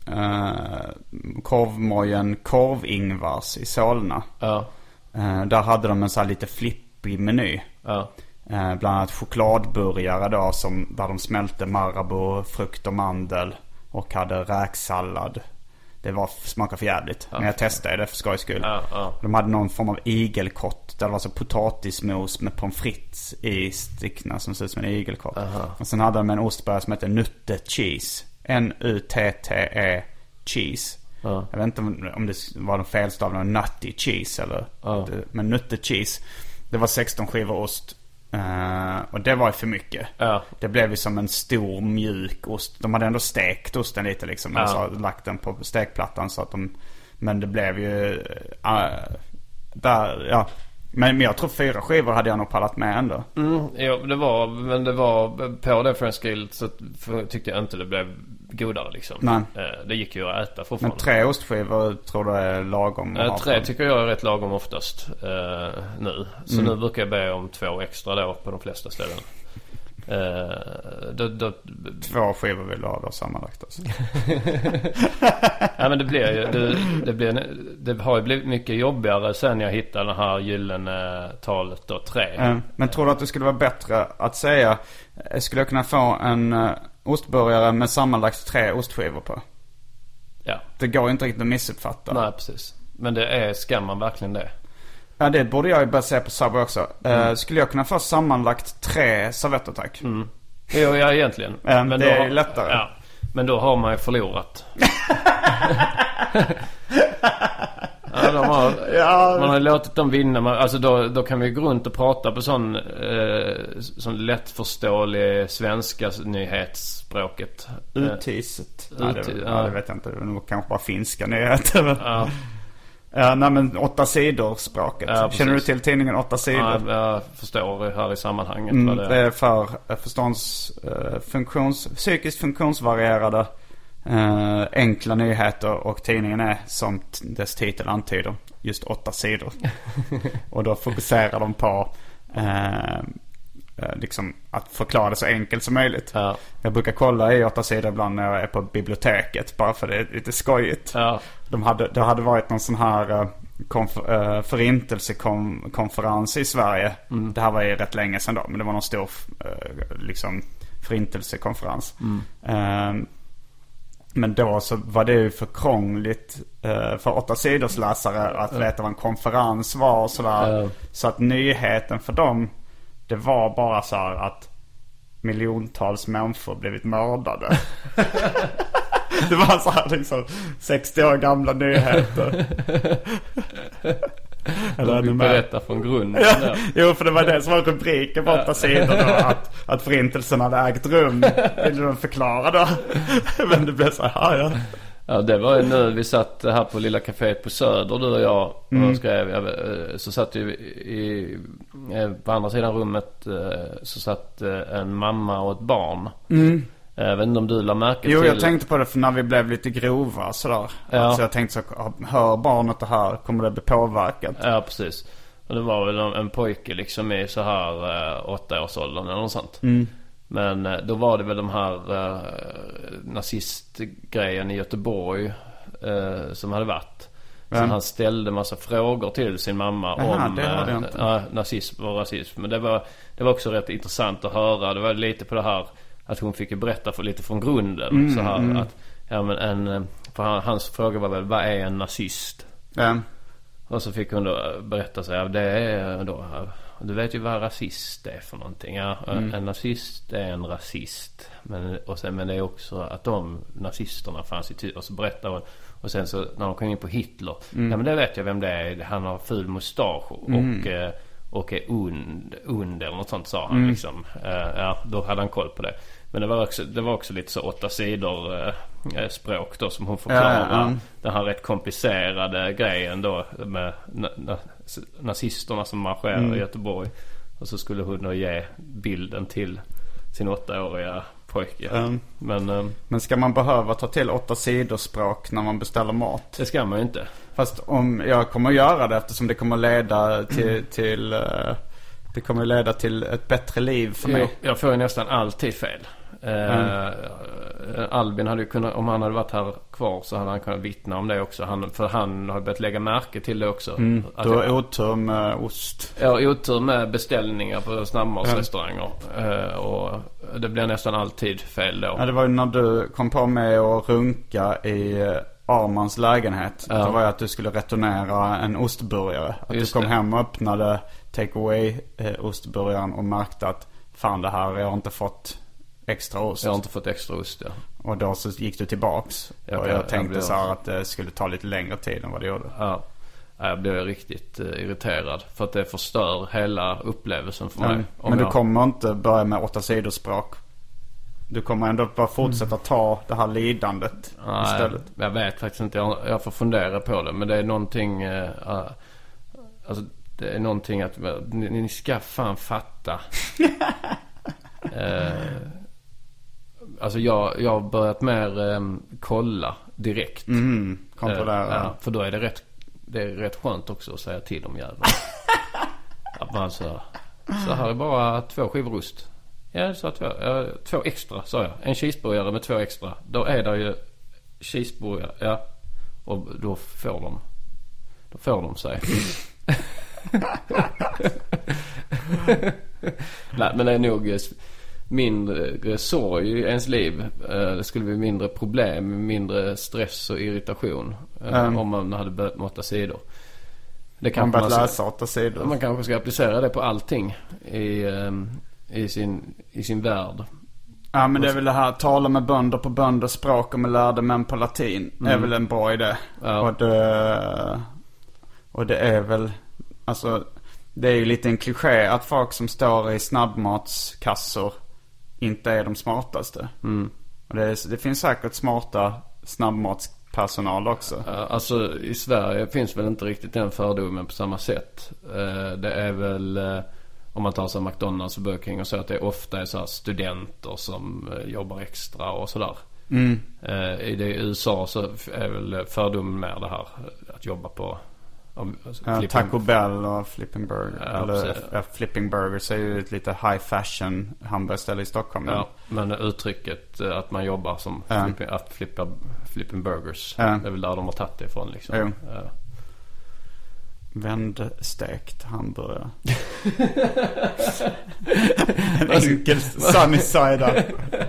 korvmojen Korv-Ingvars i Solna. Där hade de en så här lite flippig meny. Bland annat chokladburgare då, där de smälte Marabou, frukt och mandel och hade räksallad. Det smakade för jävligt. Men jag testade det för skojs skull. De hade någon form av igelkott där det var så potatismos med pommes frites i stickna som ser ut som en igelkott. Och sen hade de en ostburgare som heter Nutte Cheese. Nutte cheese. Jag vet inte om det var någon felstavning, nutty cheese eller men Nutte Cheese. Det var 16 skivor ost. Och det var ju för mycket. Det blev ju som en stor mjuk ost. De hade ändå stekt osten lite liksom, alltså lagt den på stekplattan så att men det blev ju men jag tror 4 skivor hade jag nog pallat med ändå. Ja, det var på det Friends Grill så tyckte jag inte det blev godare liksom. Nej. Det gick ju att äta fortfarande. Men 3 ostskivor tror du är lagom? 3 tycker jag är rätt lagom oftast nu. Så nu brukar jag be om 2 extra då på de flesta ställen. 2 skivor vill du ha då sammanlagt alltså. Ja, men det har ju blivit mycket jobbigare sen jag hittade det här gyllene talet då 3. Men tror du att det skulle vara bättre att säga, skulle jag kunna få en ostburgare med sammanlagt 3 ostskivor på? Ja. Det går inte riktigt att missuppfatta. Nej, precis. Men ska man verkligen det? Ja, det borde jag ju börja säga på Subway också. Skulle jag kunna få sammanlagt 3 servetter, tack? Jo, ja, egentligen. Men det är lättare. Ja. Men då har man ju förlorat. Man har låtit dem vinna. Alltså då kan vi gå runt och prata på sån lättförståelig svenska nyhetsspråket. Utiset. Det vet jag inte. Det var kanske bara finska nyheter. Nej, men 8 sidor språket. Känner du till tidningen 8 sidor? Ja, jag förstår här i sammanhanget vad det är för psykiskt funktionsvarierade enkla nyheter, och tidningen är, som dess titel antyder, just 8 sidor. Och då fokuserar de på liksom att förklara det så enkelt som möjligt. Jag brukar kolla i 8 sidor ibland när jag är på biblioteket, bara för det är lite skojigt. Det hade varit någon sån här förintelsekonferens i Sverige. Det här var ju rätt länge sedan då, men det var någon stor liksom förintelsekonferens. Men då så var det ju för krångligt för 8 sidors läsare att veta vad en konferens var och sådär. Så att nyheten för dem, det var bara så här att miljontals människor blivit mördade. Det var så här liksom 60 år gamla nyheter. Eller du berättar från grunden. Jo, för det var det som var rubriken på 8 sidor då, att förintelsen hade ägt rum. Vill de förklara då? Men det blev så här, Ja, det var ju nu vi satt här på lilla kaféet på Söder, du och jag, och skrev. Så satt ju på andra sidan rummet så satt en mamma och ett barn. Jag vet inte om du la märke till. Jo, jag tänkte på det för när vi blev lite grova sådär. Så jag tänkte så, hör barnet det här, kommer det bli påverkat? Ja, precis. Och det var väl en pojke liksom i så här 8-årsåldern eller något sånt. Men då var det väl de här nazistgrejen i Göteborg som hade varit. Så han ställde massa frågor till sin mamma om nazism och rasism. Men det var också rätt intressant att höra. Det var lite på det här att hon fick berätta för lite från grunden. Så här att för hans fråga var väl, vad är en nazist? Och så fick hon då berätta sig, det är då, du vet ju vad rasist är för någonting. En nazist är en rasist. Men det är också att de nazisterna fanns i tid. Och så berättar hon. Och sen så när de kom in på Hitler. Ja, men det vet jag vem det är. Han har ful mustasch och är ond eller något sånt, sa han liksom. Då hade han koll på det. Men det var också lite så 8 sidor språk då som hon förklarade. Den här rätt komplicerade grejen då med nazisterna som marscherar i Göteborg. Och så skulle hon då ge bilden till sin 8-åriga pojke. Men ska man behöva ta till 8 sidor språk när man beställer mat? Det ska man ju inte. Fast om jag kommer att göra det, eftersom det kommer leda till det kommer att leda till ett bättre liv för mig. Jag får ju nästan alltid fel. Albin hade ju kunnat, om han hade varit här kvar så hade han kunnat vittna om det också. För han har börjat lägga märke till det också. Du har otur med ost. Ja, otur med beställningar på snabbmatsrestauranger. Och det blir nästan alltid fel då. Ja, det var ju när du kom på mig att runka i Armans lägenhet. Det var ju att du skulle returnera en ostburgare. Att du kom hem och öppnade takeaway ostburgaren och märkte att fan, det här, jag har inte fått extra ost. Jag har inte fått extra ost, ja. Och då så gick du tillbaks. Och jag tänkte så här att det skulle ta lite längre tid än vad det gjorde. Ja. Jag blev riktigt irriterad. För att det förstör hela upplevelsen för mig. Men du kommer inte börja med 8 sidor språk. Du kommer ändå bara fortsätta ta det här lidandet istället. Jag vet faktiskt inte. Jag får fundera på det. Men det är någonting... alltså, det är någonting att... Ni ska fan fatta. Alltså jag har börjat mer kolla direkt. Kontrollera. För då är det är rätt skönt också att säga till om jävlar. Att man så här är bara 2 skivor ost. Ja, så 2 extra, sa jag. En cheeseburgare med 2 extra. Då är det ju cheeseburgare, ja. Och då får de sig. Nej, men det är nog mindre sorg i ens liv. Det skulle bli mindre problem, mindre stress och irritation om man hade börjat med 8 sidor. Det kan man börjat läsa 8 sidor. Man kanske ska applicera det på allting i sin värld. Ja, men det är väl det här, tala med bönder på bönders språk och med lärde män på latin. Är väl en bra idé. Ja. Och det är väl, alltså, det är ju lite en kliché att folk som står i snabbmatskassor inte är de smartaste. Och det finns säkert smarta snabbmatspersonal också. Alltså i Sverige finns väl inte riktigt den fördomen på samma sätt. Det är väl, om man tar sig McDonalds och Burger King och så, att det ofta är så här studenter som jobbar extra och sådär. I USA så är väl fördomen med det här att jobba på Taco Bell och Flipping Burger. Flipping Burgers är ju ett lite high fashion hamburgerställe i Stockholm. Ja, men uttrycket att man jobbar som Flipping Burgers, det är väl där de har tagit det ifrån liksom. Vändstekt hamburgare. En enkel sunny side.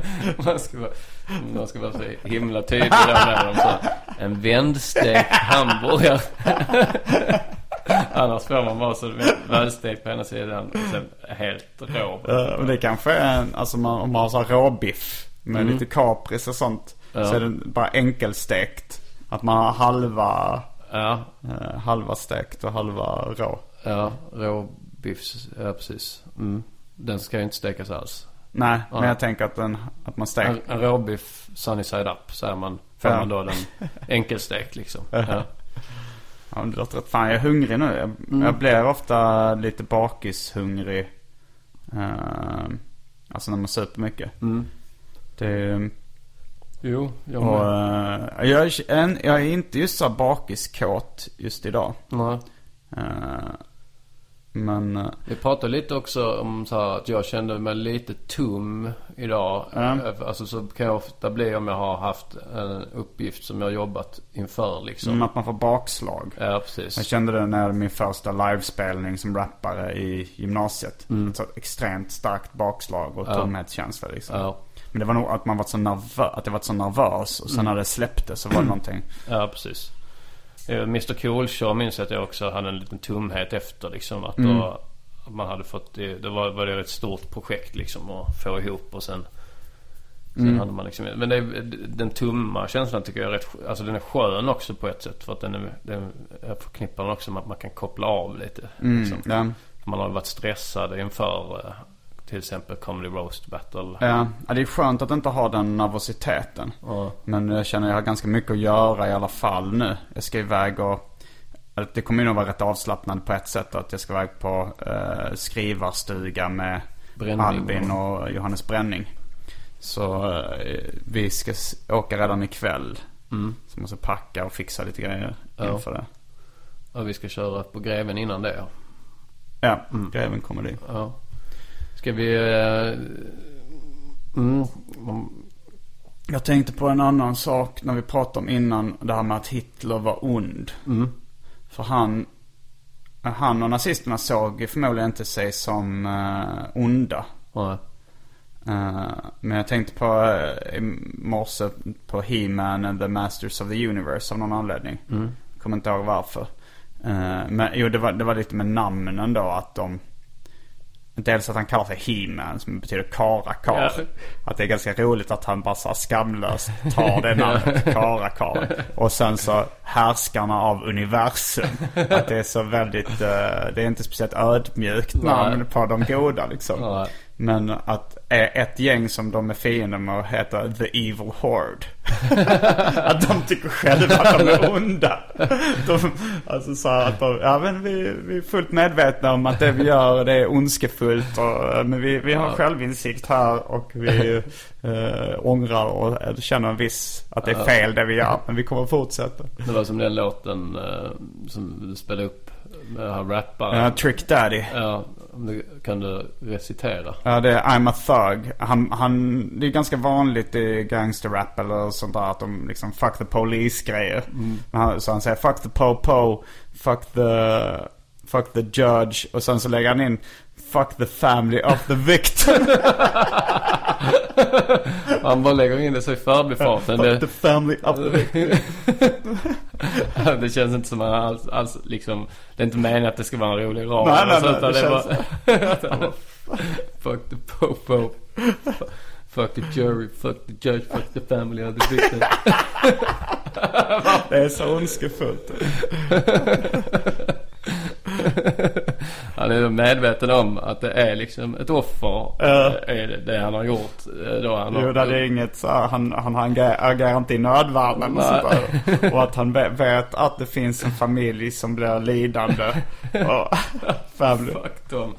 Man ska vara så himla tydlig när de sa en vändstekt hamburgare. Annars får man bara så vändstekt på ena sidan och sen helt rå. Och det kanske är om man har så råbiff med lite kapris och sånt, så är det bara enkelstekt. Att man har halva stekt och halva rå. Ja, råbiff, ja precis. Den ska ju inte stekas alls. Nej, men jag tänker att man steker en råbiff sunny side up, så man får man då den enkelstekt liksom. Ja, det låter rätt. Fan, jag är hungrig nu. Jag blir ofta lite bakishungrig. Alltså när man super mycket. Det... Jo, jag är inte just så bakiskåt just idag. Nej. Men vi pratade lite också om så här, att jag kände mig lite tom idag. Alltså så kan jag ofta bli om jag har haft en uppgift som jag jobbat inför liksom. Att man får bakslag. Ja, precis. Jag kände det när min första livespelning som rappare i gymnasiet. Ett så extremt starkt bakslag och tomhetskänsla liksom. Ja. Men det var nog att man var så nervös och sen när det släppte så var det någonting. Ja, precis. Mr. Cool Show minns att jag också hade en liten tomhet efter liksom, att då, att man hade fått det var det ett stort projekt liksom att få ihop och sen hade man liksom, men den tomma känslan tycker jag är rätt, alltså den är skön också på ett sätt för att jag förknippar den också med att man kan koppla av lite liksom. Man har varit stressad inför till exempel Comedy Roast Battle. Ja, det är skönt att inte ha den nervositeten. Men jag känner att jag har ganska mycket att göra i alla fall nu. Jag ska iväg och det kommer ju nog vara rätt avslappnande på ett sätt att jag ska iväg på skrivarstuga med Albin och Johannes Bränning. Så vi ska åka redan ikväll. Så måste packa och fixa lite grejer inför det. Och vi ska köra på Greven innan det. Ja, Greven kommer dit. Ja. Ska vi... Jag tänkte på en annan sak när vi pratade om innan. Det här med att Hitler var ond. För han och nazisterna såg förmodligen inte sig som onda. Men jag tänkte på i morse på He-Man and the Masters of the Universe av någon anledning. Kommer inte ihåg varför. Men jo, det var lite med namnen då att de... Dels att han kallar sig He-Man som betyder karakar. Att det är ganska roligt att han bara så skamlöst tar det namnet, karakar. Och sen så härskarna av universum. Att det är så väldigt, det är inte speciellt ödmjukt namn på de goda liksom. Men att ett gäng som de är fiender med heter The Evil Horde. Att de tycker själva att de är onda. Alltså så att men vi är fullt medvetna om att det vi gör det är ondskefullt. Men vi har självinsikt här och vi ångrar och känner en viss att det är fel det vi gör. Men vi kommer att fortsätta. Det var som den låten som du spelade upp med han rapparen. Trick Daddy. Ja, kan du recitera? Ja, det är I'm a Thug. Det är ganska vanligt i gangsterrap eller sånt där att de liksom fuck the police grejer. Så han säger fuck the po-po, fuck the judge och sen så lägger han in fuck the family of the victim. Han bara lägger in det så i förbifarten. Fuck the family of the victim. Det känns inte som alls liksom, det är inte meningen att det ska vara en rolig rad. Nej, det bara fuck the popo, fuck the jury, fuck the judge, fuck the family of the victim. Det är så ondskefullt. Han är medveten om att det är liksom ett offer är det han har gjort då det är inget så han agerar inte i nödvärlden och att han vet att det finns en familj som blir lidande och family. Fuck dem.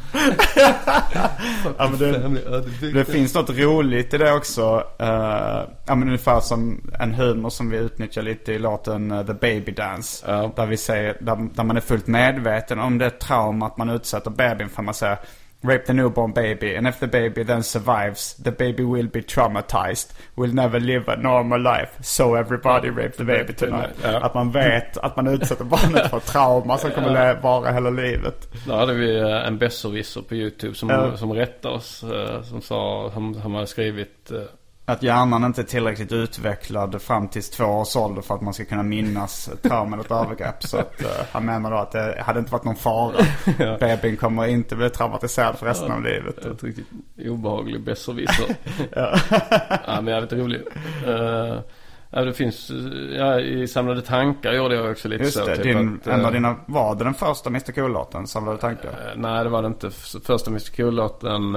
Det finns något roligt i det också. Men ungefär som en humor som vi utnyttjar lite i låten The Baby Dance. Där vi säger där man är fullt medveten om det trauma att man utsätter babyn för. Man säger rape the newborn baby and if the baby then survives the baby will be traumatized, will never live a normal life, so everybody rape the baby tonight. Att man vet att man utsätter barnet för trauma som kommer vara hela livet. Då hade vi en besserwisser på YouTube som rättade oss, som sa han hade skrivit att hjärnan inte är tillräckligt utvecklad fram till 2 års ålder för att man ska kunna minnas trauma eller ett övergrepp. Så att, han menar då att det hade inte varit någon fara. Babyn kommer inte bli traumatiserad för resten av livet. Ett riktigt obehaglig besserwisser. Men jag är lite rolig. Det finns i Samlade tankar gjorde jag också lite. Just det, så, var det den första Mr. Cool-låten, Samlade tankar? Nej, det var det inte. Första Mr. Cool-låten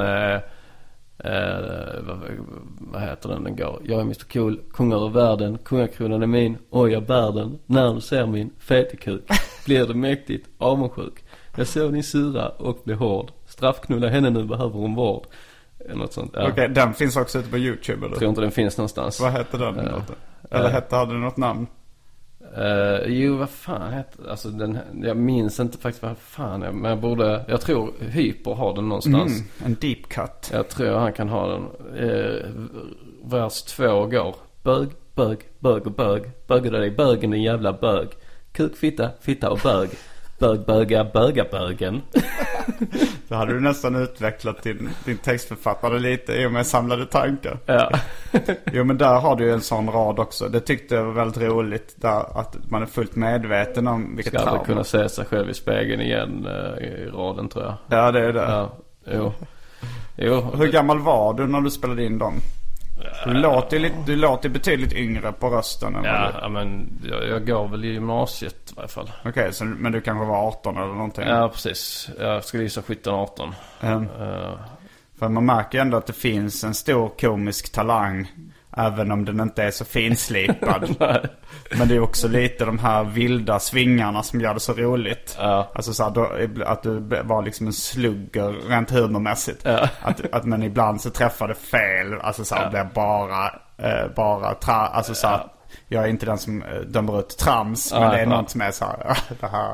vad heter den går? Jag är Mr. Cool, kung över världen, kungakronan är min, oj jag bär den. När du ser min fetekuk blir det mäktigt avundsjuk. Jag såg din sura och blev hård. Straffknulla henne, nu behöver hon vård. Något sånt. Okej, den finns också ute på YouTube eller? Jag tror inte den finns någonstans. Vad heter den? Eller hade den något namn? Jo, vad fan heter alltså jag minns inte faktiskt vad fan men jag tror Hyper har den någonstans. En deep cut. Jag tror han kan ha den. Vers 2 går. Bög, bög, bög och bög. Bögade dig bögen, din jävla bög. Kuk, fitta och bög. Bög, böga, bögen. Så hade du nästan utvecklat din textförfattare lite i och med samlade tankar. Ja. Jo, men där har du ju en sån rad också. Det tyckte jag var väldigt roligt. Där att man är fullt medveten om vilket trauma. Ska aldrig kunna se sig själv i spegeln igen i raden, tror jag. Ja, det är det. Ja, jo. Hur gammal var du när du spelade in dem? Du låter betydligt yngre på rösten än ja, men jag går väl i gymnasiet i varje fall. Okej, men du kanske var 18 eller någonting? Ja, precis. Jag skulle gissa 17-18. För man märker ändå att det finns en stor komisk talang, även om den inte är så finslipad. Men det är också lite de här vilda svingarna som gör det så roligt. Ja. Alltså så här, att du var liksom en slugger rent humormässigt. Ja. Men ibland så träffar det fel. Alltså så här, blir bara alltså så här, jag är inte den som dömer ut trams, men det är något som är så här, det här.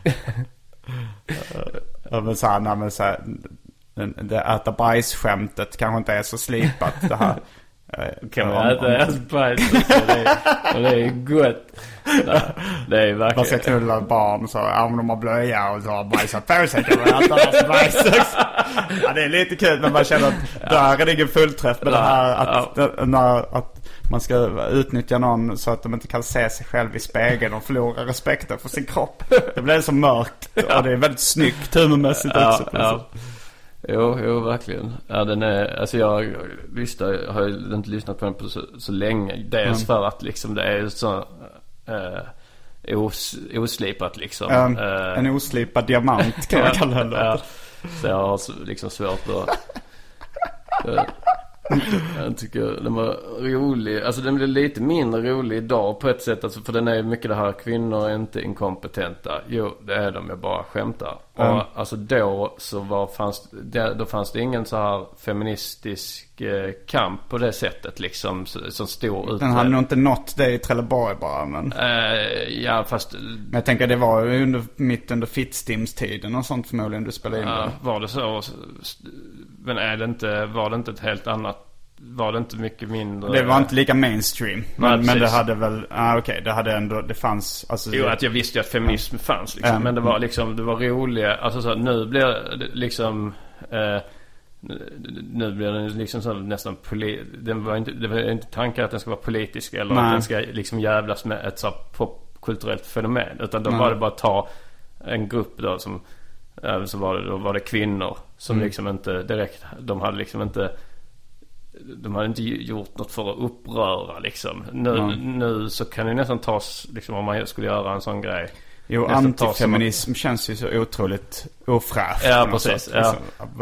Men så här, men så här, det äta bajsskämtet kanske inte är så slipat det här. Kan man äta bajs? Det är gott. Det är verkligen. Man ska knulla barn så om de har blöja och så har bajsat på sig kan man äta deras bajs också. Ja, det är lite kul, men man känner att där är det ingen fullträff med det här att man ska utnyttja någon så att de inte kan se sig själv i spegeln och förlora respekten för sin kropp. Det blir så mörkt och det är väldigt snyggt humormässigt också. Ja. Jo, verkligen. Ja, den är, alltså jag har ju inte lyssnat på den på så länge. Dels för att liksom det är så oslipat liksom. En oslipad diamant kan man kalla det. Ja. Så jag har liksom svårt att jag tycker den var rolig. Alltså den blir lite mindre rolig idag på ett sätt, alltså, för den är mycket det här, kvinnor är inte inkompetenta. Jo, det är de, jag bara skämtar. Och alltså då så fanns det ingen så här feministisk kamp på det sättet liksom, som stor ut. Den hade nog inte nått det i Trelleborg bara, men ja, fast men jag tänker det var ju mitt under Fittstimstiden och sånt förmodligen du spelade in det. Var det så? Men var det inte ett helt annat, var det inte mycket mindre? Det var inte lika mainstream. Men det hade väl, det hade ändå, det fanns alltså, jo, att jag visste ju att feminism fanns liksom, men det var liksom, det var roliga, alltså så nu blir det liksom nu blir den liksom så nästan det var inte tanken att den ska vara politisk eller att den ska liksom jävlas med ett så popkulturellt fenomen, utan då var det bara att ta en grupp då som så var det kvinnor som liksom inte direkt, de hade inte gjort något för att uppröra liksom. Nu så kan det nästan tas liksom, om man skulle göra en sån grej. Jo, antifeminism känns ju så otroligt ofräscht. Ja, precis. Ja.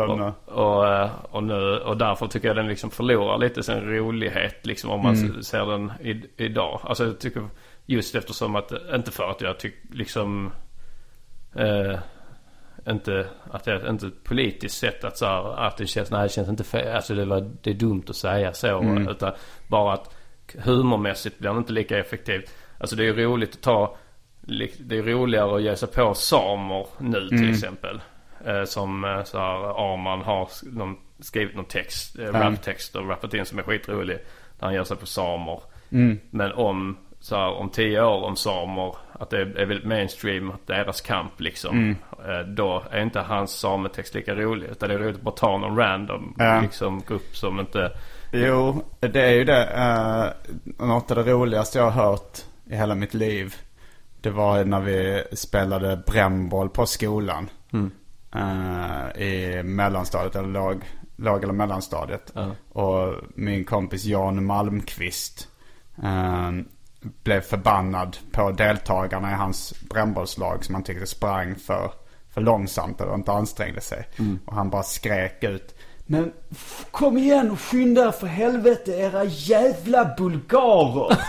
Och därför tycker jag den liksom förlorar lite sin rolighet liksom, om man ser den idag. Alltså jag tycker just eftersom att, inte för att jag tycker liksom inte att det är inte ett politiskt sätt att så här, att det känns inte fel, alltså det är dumt att säga så, utan bara att humormässigt blir det inte lika effektivt. Alltså det är roligt det är roligare att ge sig på samer nu till exempel, som så här, Arman har skrivit någon text, raptext och rappat in som är skitrolig där han gör sig på samer. Men om 10 år om samer, att det är väldigt mainstream, deras kamp liksom, då är inte hans sametext lika rolig, utan det är roligt att bara ta någon random liksom, grupp som inte. Jo, det är ju det. Något av det roligaste jag har hört i hela mitt liv, det var när vi spelade brännboll på skolan i mellanstadiet eller låg eller mellanstadiet. Och min kompis Jan Malmqvist blev förbannad på deltagarna i hans brännbollslag som han tyckte sprang för långsamt och inte ansträngde sig. Och han bara skrek ut: men kom igen och skynda för helvete, era jävla bulgarer.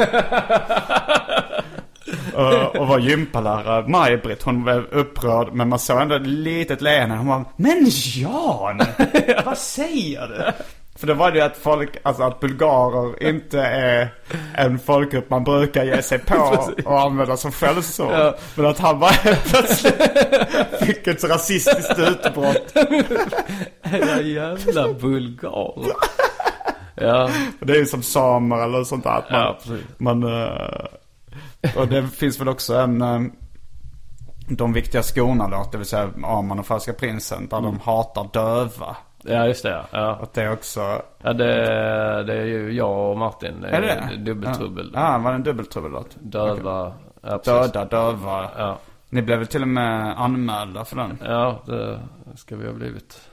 Och var gympalärare Maj-Britt, hon var upprörd, men man såg ändå ett litet leende. Hon var: men Jan, vad säger du? För det var det att folk, alltså att bulgarer inte är en folkgrupp man brukar ge sig på och använda som skällsord. Ja. Men att han bara plötsligt fick ett rasistiskt utbrott. Jävla bulgarer. Ja. Det är ju som samer eller sånt där. Att man, och det finns väl också de viktiga skorna då, det vill säga Arman och Falska prinsen, där de hatar döva. Ja, just det. Ja. Att det är också... Ja, det är ju jag och Martin. Det är dubbeltrubbel. Ja, var det en dubbeltrubbellåt? Döva. Ja, döda, döva. Ja. Ni blev väl till och med anmälda för den? Ja, det ska vi ha blivit.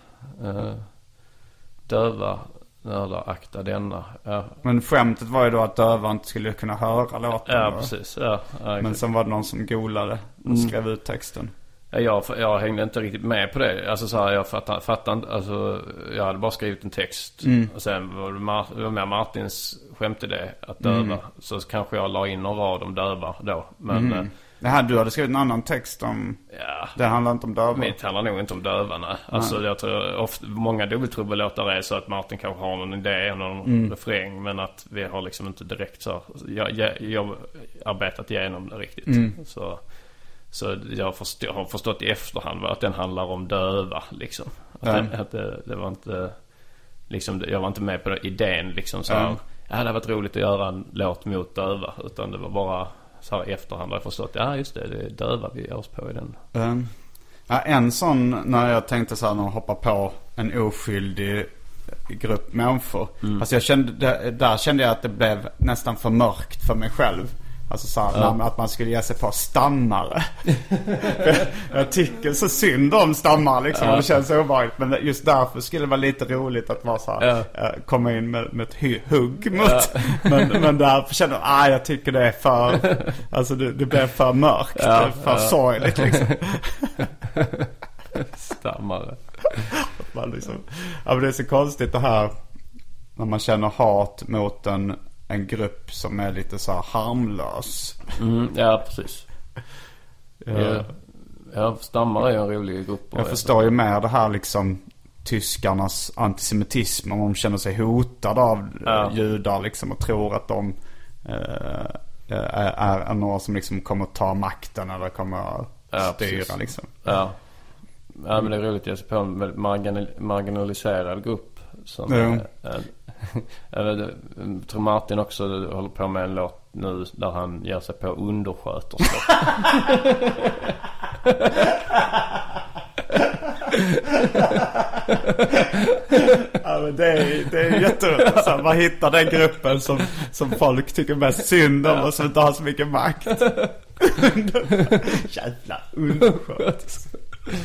Döva. Nördar, akta denna. Ja. Men skämtet var ju då att döva inte skulle kunna höra låten. Ja, precis. Ja, men sen var det någon som golade och skrev ut texten. Jag hängde inte riktigt med på det. Alltså så här, jag fattar inte. Alltså, jag hade bara skrivit en text. Och sen var det med Martins skämtidé att döva. Så kanske jag la in någon rad om döva då. Men... Det här, du hade skrivit en annan text om... Ja. Det handlar inte om döva. Mitt handlar nog inte om dövarna. Alltså jag tror ofta, många dubbeltrubbellåtar är så att Martin kanske har någon idé, någon refräng. Men att vi har liksom inte direkt så... Jag arbetat igenom det riktigt. Så jag har förstått i efterhand att den handlar om döva liksom. Att det var inte... Liksom, jag var inte med på idén liksom så här, det hade varit roligt att göra en låt mot döva. Utan det var bara... Så här i efterhand har jag förstått. Ja, just det är döva vi gör oss på i den. Ja, en sån när jag tänkte så här, när jag hoppar på en oskyldig grupp människor. Alltså där kände jag att det blev nästan för mörkt för mig själv. Alltså så här, att man skulle ge sig på stammare. Jag tycker så synd om stammare liksom, och det känns obehagligt. Men just därför skulle det vara lite roligt att vara så här, komma in med ett hugg mot. Men därför känner jag tycker det är för... Alltså det blir för mörkt, för sorgligt liksom. Stammare. Man liksom, men det är så konstigt det här när man känner hat mot en grupp som är lite så här harmlös. Ja, precis. Ja, stammar är en rolig grupp. Jag förstår ju mer det här liksom tyskarnas antisemitism, om de känner sig hotade av judar liksom och tror att de är några som liksom kommer ta makten eller kommer styra liksom. Ja, men det är roligt att jag ser på en väldigt marginaliserad grupp som jag tror Martin också håller på med en låt nu där han ger sig på undersköterskor. Ja, men det är jätteroligt. Så man hittar den gruppen som folk tycker mest synd om och som inte har så mycket makt. Jävla undersköterskor.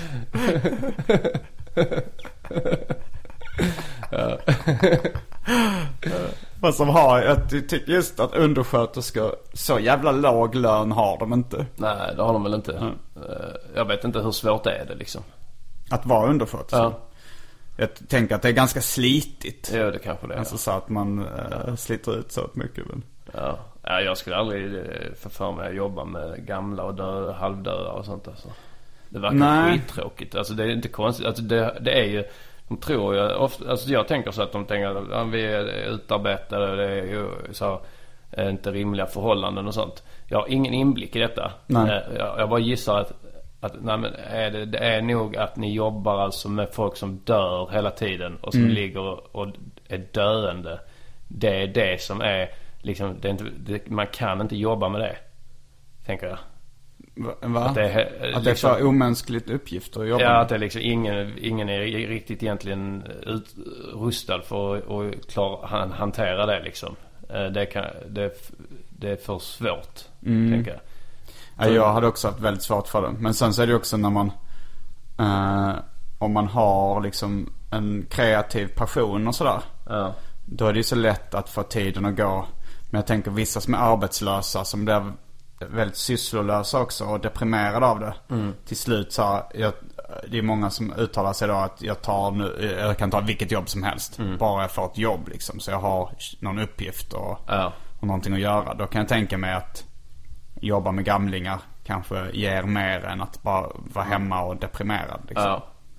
Vad som har, jag tycker just att undersköterskor, så jävla låg lön har de inte. Nej, det har de väl inte. Jag vet inte hur svårt det är det liksom. Att vara undersköterska. Jag tänker att det är ganska slitigt. Ja, det kanske det är. Alltså så att man sliter ut så mycket. Men... Ja, jag skulle aldrig för mig att jobba med gamla och halvdöda och sånt alltså. Det verkar skittråkigt. Alltså det är inte konstigt. Alltså det är ju, de tror ju ofta, alltså jag tänker så att de tänker att vi är utarbetade, det är ju så inte rimliga förhållanden och sånt. Jag har ingen inblick i detta. Jag bara gissar att nej, men det är nog att ni jobbar alltså med folk som dör hela tiden och som ligger och är döende. Det är det som är liksom, man kan inte jobba med det, tänker jag. Va? Att det är för omänskligt uppgift att jobba med. Att det är liksom ingen är riktigt egentligen utrustad för att hantera det liksom. Det är för svårt, tänker jag. Ja, jag hade också haft väldigt svårt för det. Men sen så är det också när man om man har liksom en kreativ passion och sådär, då är det ju så lätt att få tiden att gå. Men jag tänker vissa som är arbetslösa, som blir väldigt sysslolösa också och deprimerade av det. Till slut så det är många som uttalar sig då att jag kan ta vilket jobb som helst, bara jag får ett jobb liksom, så jag har någon uppgift och någonting att göra. Då kan jag tänka mig att jobba med gamlingar kanske ger mer än att bara vara hemma och deprimerad liksom.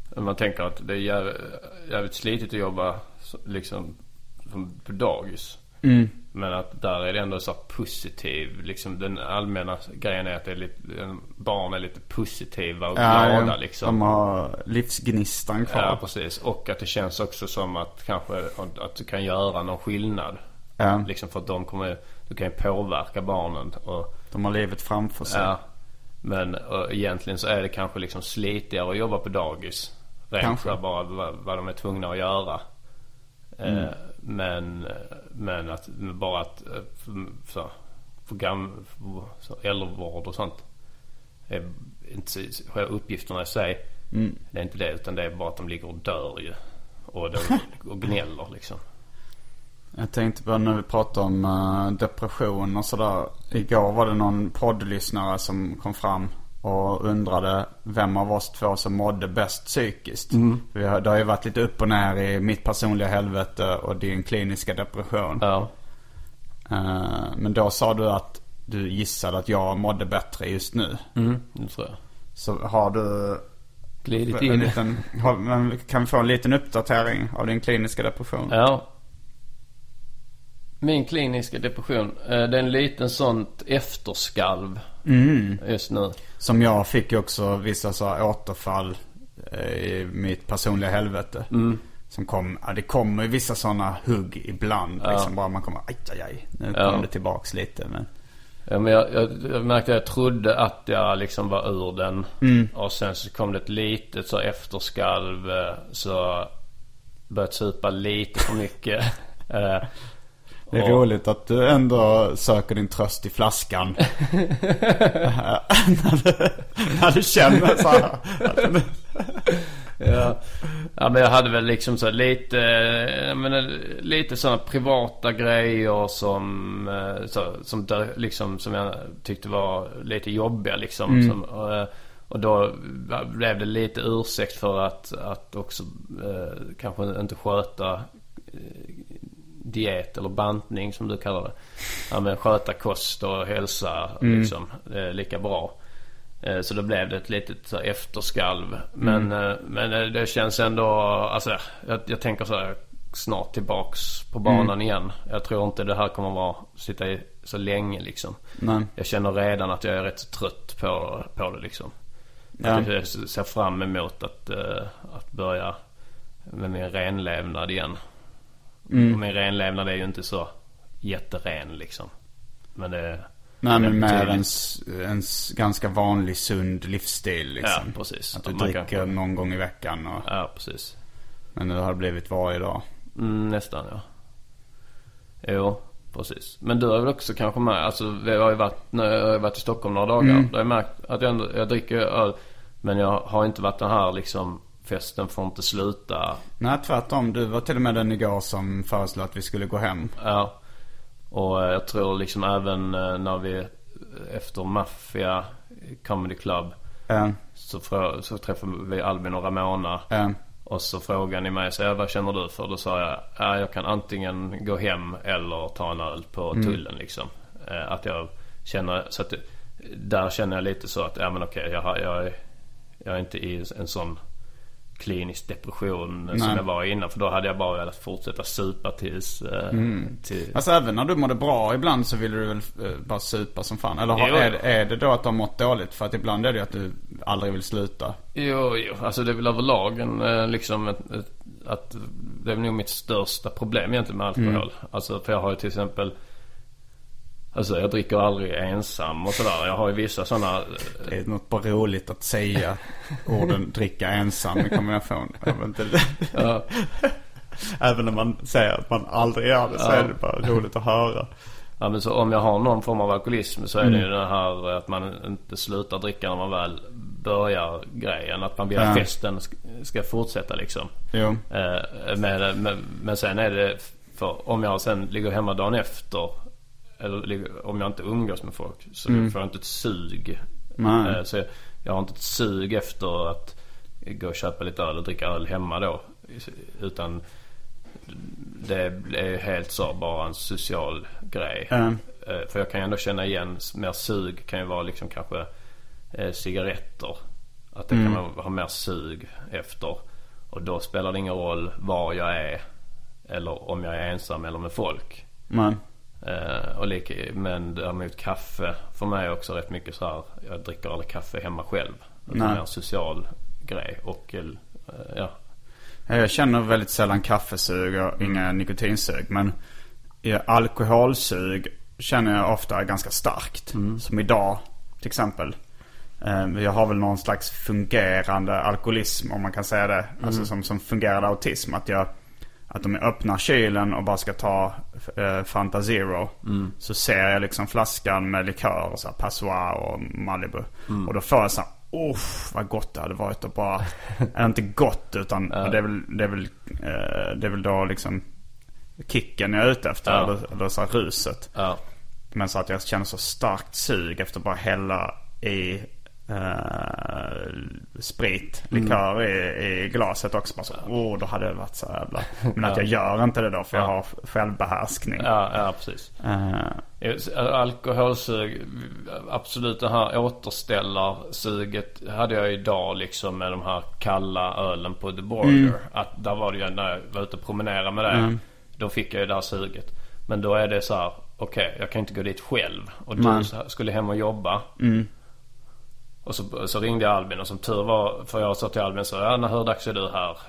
Man tänker att det är jävligt slitigt att jobba liksom på dagis. Men att där är det ändå så positiv. Liksom den allmänna grejen är att det är lite, barn är lite positiva och glada liksom. De har livsgnistan kvar. Ja, precis. Och att det känns också som att kanske att du kan göra någon skillnad. Liksom för att du kan ju påverka barnen. Och de har livet framför sig. Ja. Men egentligen så är det kanske liksom slitigare att jobba på dagis. Rent för bara vad de är tvungna att göra. Men att bara att för äldrevård och sånt är inte själva uppgifterna i sig. Det är inte det, utan det är bara att de ligger och dör ju. Och gnäller liksom. Jag tänkte på när vi pratade om depression och sådär. Igår var det någon poddlyssnare som kom fram och undrade vem av oss två som mådde bäst psykiskt. Det har ju varit lite upp och ner i mitt personliga helvete och din kliniska depression. Ja. Men då sa du att du gissade att jag mådde bättre just nu. Det tror jag. Så har du glidit in. Kan vi få en liten uppdatering av din kliniska depression? Ja. Min kliniska depression, det är en liten sånt efterskalv just nu. Som jag fick också vissa så återfall i mitt personliga helvete. Som det kommer ju vissa såna hugg ibland. Liksom bara man kommer, aj. Nu kom det tillbaks lite. Men jag märkte att jag trodde att jag liksom var ur den. Och sen så kom det ett litet så efterskalv. Så började supa lite för mycket. Det är roligt att du ändå söker din tröst i flaskan. när du känner så här. Ja, men jag hade väl liksom så lite sådana privata grejer som jag tyckte var lite jobbiga liksom. Och då blev det lite ursäkt för att också kanske inte sköta diet eller bantning som du kallar det. Ja, men sköta kost och hälsa liksom, lika bra. Så då blev det ett litet så efterskalv. Men det känns ändå, alltså jag tänker så här, snart tillbaks på banan igen. Jag tror inte det här kommer sitta i så länge liksom. Nej. Jag känner redan att jag är rätt trött på det liksom. Ja. Jag ser fram emot att börja med min renlevnad igen. Och min renlevnad är ju inte så jätteren liksom. Men det... Nej, men med en ganska vanlig sund livsstil liksom. Ja, precis. Att du dricker någon gång i veckan och... Ja, precis. Men det har blivit varje dag. Nästan, ja. Jo, precis. Men du har väl också kanske med... Alltså, jag har ju varit i Stockholm några dagar. Då har jag märkt att jag dricker öl. Men jag har inte varit den här liksom... Festen får inte sluta. Nej, tvärtom. Du var till och med den igår som föreslog att vi skulle gå hem. Ja. Och jag tror liksom även när vi efter Mafia Comedy Club så träffade vi Albin och Ramona. Och så frågade ni mig, så vad känner du för? Då sa jag, jag kan antingen gå hem eller ta en öl på tullen liksom. Att jag känner, så att där känner jag lite så att, men okej, jag är inte i en sån klinisk depression som jag var innan. För då hade jag bara velat fortsätta supa tills... Alltså även när du mådde bra ibland så ville du väl bara supa som fan? Eller är det då att du har mått dåligt? För att ibland är det att du aldrig vill sluta. Jo. Alltså det är väl överlag liksom att det är nog mitt största problem egentligen med alkohol. Alltså för jag har ju till exempel... Alltså jag dricker aldrig ensam och sådär. Jag har ju vissa sådana... Det är något bara roligt att säga orden dricka ensam i kombination. Ja. Även när man säger att man aldrig gör det så är det bara roligt att höra. Ja, men så om jag har någon form av alkoholism så är det ju det här att man inte slutar dricka när man väl börjar grejen. Att man vill att festen ska fortsätta liksom. Jo. Men sen är det... För om jag sen ligger hemma dagen efter... Eller om jag inte umgås med folk så får jag inte ett sug. Så jag har inte ett sug efter att gå och köpa lite öl och dricka öl hemma då. Utan det är helt så bara en social grej. För jag kan ju ändå känna igen mer sug kan ju vara liksom kanske cigaretter. Att det kan man ha mer sug efter. Och då spelar det ingen roll var jag är. Eller om jag är ensam eller med folk. Men däremot kaffe för mig är också rätt mycket så här. Jag dricker aldrig kaffe hemma själv. Det är en social grej. Och jag känner väldigt sällan kaffesug och inga nikotinsug. Men alkoholsug känner jag ofta ganska starkt. Som idag till exempel. Jag har väl någon slags fungerande alkoholism, om man kan säga det. Alltså som fungerande autism. Att om jag öppnar kylen och bara ska ta Fanta Zero, så ser jag liksom flaskan med likör, så här Passoir och Malibu. Och då får jag så här, vad gott det hade varit att bara, är inte gott utan det är väl då liksom kicken jag är ute efter, eller så här ruset. Men så att jag känner så starkt sug efter bara hälla i sprit, likör i glaset också. Bara så, då hade det varit så jävla. Men att jag gör inte det då, för jag har självbehärskning. Ja, precis. Alkoholsug, absolut, det här återställarsuget hade jag idag liksom med de här kalla ölen på The Border. Att där var det ju, när jag var ute och promenera med det, då fick jag ju det här suget. Men då är det så här, okej, jag kan inte gå dit själv. Och du skulle hem och jobba. Och så ringde jag Albin, och som tur var, för jag sa till Albin så, hur dags är du här?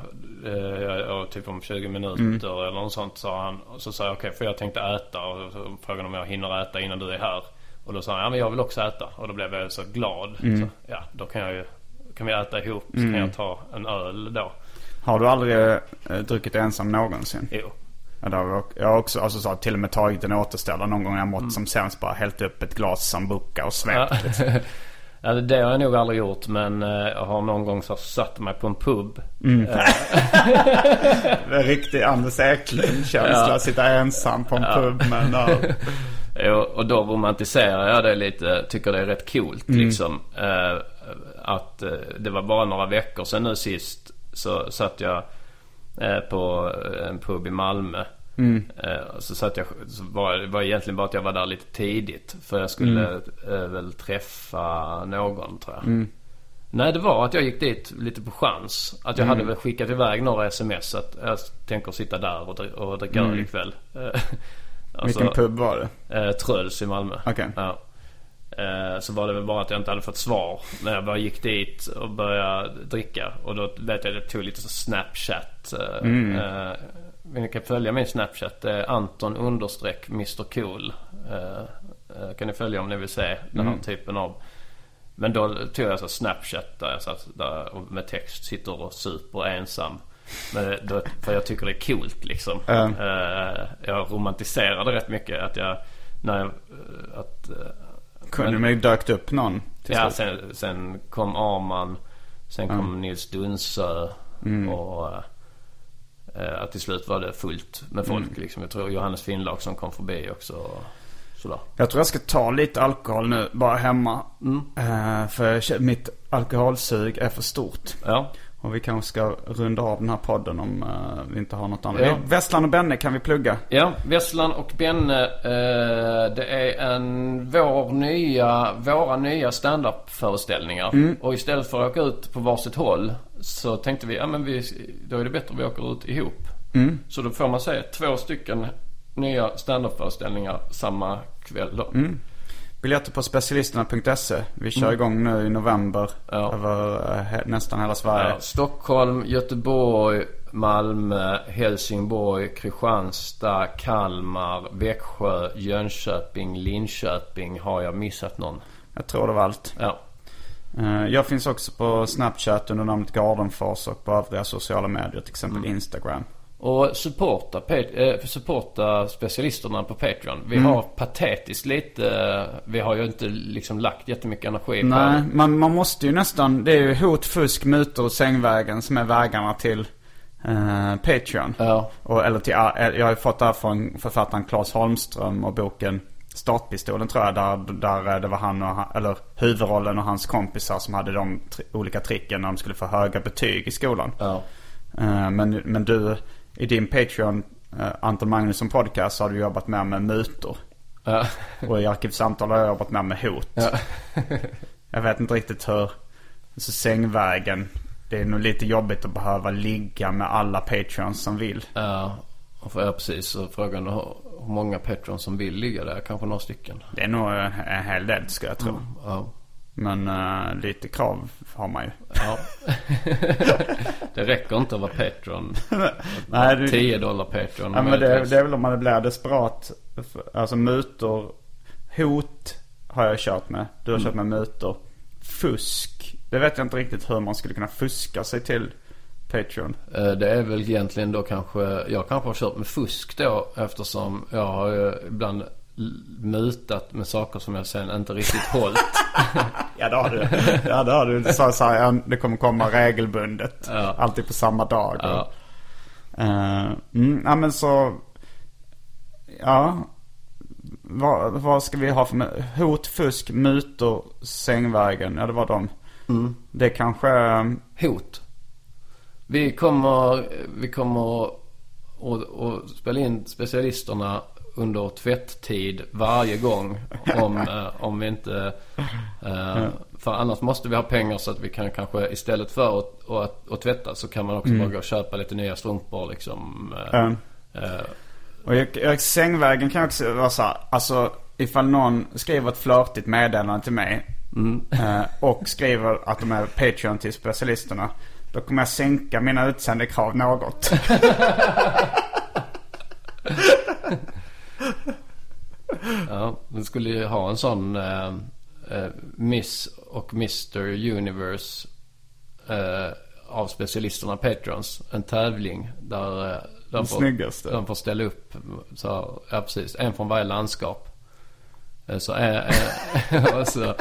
Typ om 20 minuter eller något sånt, sa han. Och så sa jag, okej, för jag tänkte äta, och så frågade om jag hinner äta innan du är här. Och då sa han, men jag vill också äta. Och då blev jag så glad. Så, då kan vi äta ihop, så kan jag ta en öl då. Har du aldrig druckit ensam någonsin? Jo. Jag har också, alltså, så, till och med tagit en återställare någon gång jag mått som sämst, bara hällt upp ett glas sambuca och svept liksom. Ja, det har jag nog aldrig gjort, men jag har någon gång så satt mig på en pub. Det är riktigt Anders Eklund-känsla, sitta ensam på en pub med en öl. Och då romantiserar jag det lite, tycker det är rätt coolt liksom. Att det var bara några veckor sedan nu sist, så satt jag på en pub i Malmö. Så satt jag, det var egentligen bara att jag var där lite tidigt, för jag skulle väl träffa någon, tror jag. Nej, det var att jag gick dit lite på chans. Att jag hade väl skickat iväg några sms att jag tänker sitta där och dricka öl ikväll. Alltså, vilken pub var det? Tröls i Malmö. Okay. Ja. Så var det väl bara att jag inte hade fått svar när jag bara gick dit och började dricka. Och då vet jag att jag tog lite så Snapchat. Ni kan följa min Snapchat. Det är Anton_Mr Cool. Kan ni följa om ni vill se den här typen av. Men då tog jag så Snapchat där jag satt där och med text sitter och super ensam. Men då, för jag tycker det är coolt liksom. Jag romantiserade rätt mycket att jag kunde mig dökt upp någon till sen kom Arman, sen kom Nils Dunsö och att till slut var det fullt med folk liksom. Jag tror Johannes Finnlag som kom förbi också. Sådär. Jag tror jag ska ta lite alkohol nu bara hemma. För mitt alkoholsug är för stort. Ja. Och vi kanske ska runda av den här podden om vi inte har något annat. Ja. Vesslan och Benne kan vi plugga. Ja, Vesslan och Benne, det är våra nya stand-up-föreställningar. Och istället för att åka ut på varsitt håll så tänkte vi, då är det bättre att vi åker ut ihop. Så då får man säga 2 stycken nya stand-up-föreställningar samma kväll då. Biljetter på specialisterna.se. Vi kör igång nu i november över nästan hela Sverige. Ja, Stockholm, Göteborg, Malmö, Helsingborg, Kristianstad, Kalmar, Växjö, Jönköping, Linköping. Har jag missat någon? Jag tror det var allt. Ja. Jag finns också på Snapchat under namnet Gardenfors och på övriga sociala medier, till exempel Instagram. Och supporta specialisterna på Patreon. Vi har patetiskt lite. Vi har ju inte liksom lagt jättemycket energi på det. Nej, man måste ju nästan. Det är ju hot, fusk, mutor och sängvägen som är vägarna till Patreon. Ja. Jag har ju fått det här från författaren Claes Holmström och boken Startpistolen, tror jag, där det var eller huvudrollen och hans kompisar som hade de olika tricken när de skulle få höga betyg i skolan. Ja. Men du, i din Patreon Anton Magnusson podcast, har du jobbat med mutor. Ja. Och i Arkivsamtal har jag jobbat med hot. Ja. Jag vet inte riktigt Så sängvägen. Det är nog lite jobbigt att behöva ligga med alla Patreons som vill. Ja, precis. Så frågan är hur många Patreons som vill ligga där. Kanske några stycken. Det är nog en hel del, ska jag tro. Ja. Men lite krav har man ju. Ja. Det räcker inte att vara Patreon. Nej, $10 Patreon. Ja, men det är väl om man blir desperat. Alltså mutor. Hot har jag kört med. Du har kört med mutor. Fusk. Det vet jag inte riktigt hur man skulle kunna fuska sig till Patreon. Det är väl egentligen då kanske. Jag kanske har kört med fusk då. Eftersom jag har ju ibland mutat med saker som jag sen inte riktigt hållit. Ja, det har du. Du sa så här, det kommer komma regelbundet. Ja. Alltid på samma dag. Ja. Ja, men så. Ja. Vad ska vi ha för hot, fusk, mutor, sängvägen? Ja, det var de. Det är kanske hot. Vi kommer att spela in specialisterna under tvätttid varje gång om vi inte för annars måste vi ha pengar så att vi kan kanske istället för att tvätta så kan man också bara gå och köpa lite nya strumpor liksom. Och sängvägen kan också vara så här, alltså ifall någon skriver ett flörtigt meddelande till mig och skriver att de är Patreon till specialisterna, då kommer jag sänka mina utsändekrav något. Ja, du skulle ju ha en sån Miss och Mr. Universe av specialisterna Patrons, en tävling där de får ställa upp så, ja precis, en från varje landskap. Så alltså,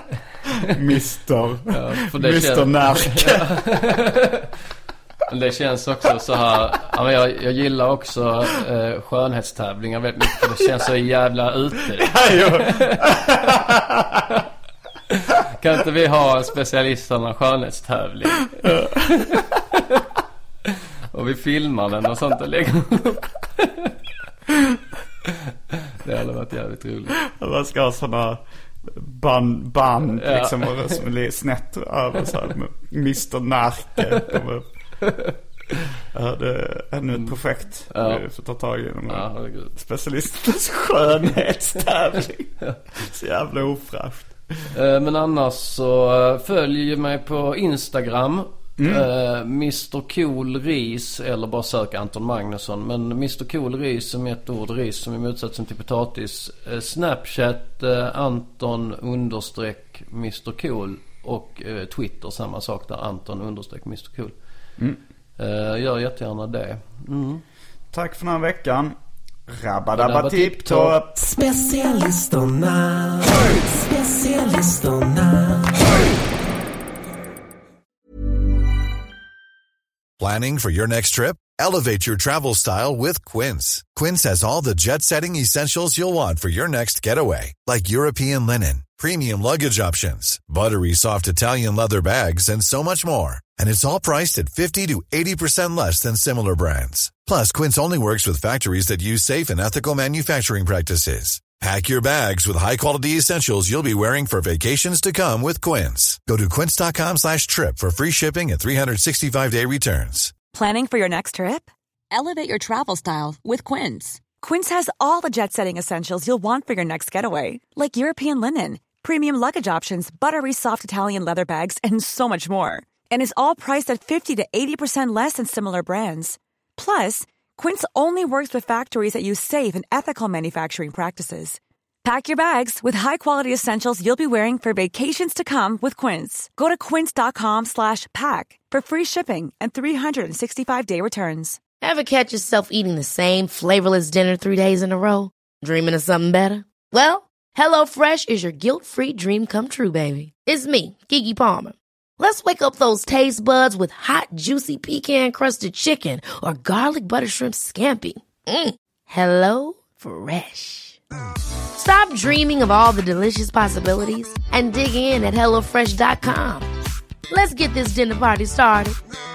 Mr. Närke. Det känns också så här. Jag gillar också skönhetstävlingar väldigt mycket. Det känns så jävla ute. Kan inte vi ha en specialisterna skönhetstävling? Och vi filmar den och sånt och lägger upp. Det hade varit jävligt roligt. Man ska ha sådana band liksom, som är snett över så här, med Mr. Närke. Ja, det är ännu ett projekt vi får ta tag i. Specialisternas skönhetstävling. Så jävla ofräscht. Men annars så följ mig på Instagram. Mr. Cool Ris, eller bara sök Anton Magnusson. Men Mr. Cool Ris som är ett ord, ris som är motsatsen till potatis. Snapchat Anton_Mr. Cool. Och Twitter samma sak där, Anton_Mr. Cool. Gör jättegärna det. Tack för den här veckan. Rabba tipp-topp. Specialisterna. Planning for your next trip? Elevate your travel style with Quince. Quince has all the jet-setting essentials you'll want for your next getaway, like European linen, premium luggage options, buttery soft Italian leather bags, and so much more. And it's all priced at 50 to 80% less than similar brands. Plus, Quince only works with factories that use safe and ethical manufacturing practices. Pack your bags with high-quality essentials you'll be wearing for vacations to come with Quince. Go to quince.com/trip for free shipping and 365-day returns. Planning for your next trip? Elevate your travel style with Quince. Quince has all the jet-setting essentials you'll want for your next getaway, like European linen, premium luggage options, buttery soft Italian leather bags, and so much more. And is all priced at 50 to 80% less than similar brands. Plus, Quince only works with factories that use safe and ethical manufacturing practices. Pack your bags with high-quality essentials you'll be wearing for vacations to come with Quince. Go to quince.com/pack for free shipping and 365-day returns. Ever catch yourself eating the same flavorless dinner 3 days in a row? Dreaming of something better? Well, HelloFresh is your guilt-free dream come true, baby. It's me, Keke Palmer. Let's wake up those taste buds with hot, juicy pecan-crusted chicken or garlic butter shrimp scampi. Hello Fresh. Stop dreaming of all the delicious possibilities and dig in at HelloFresh.com. Let's get this dinner party started.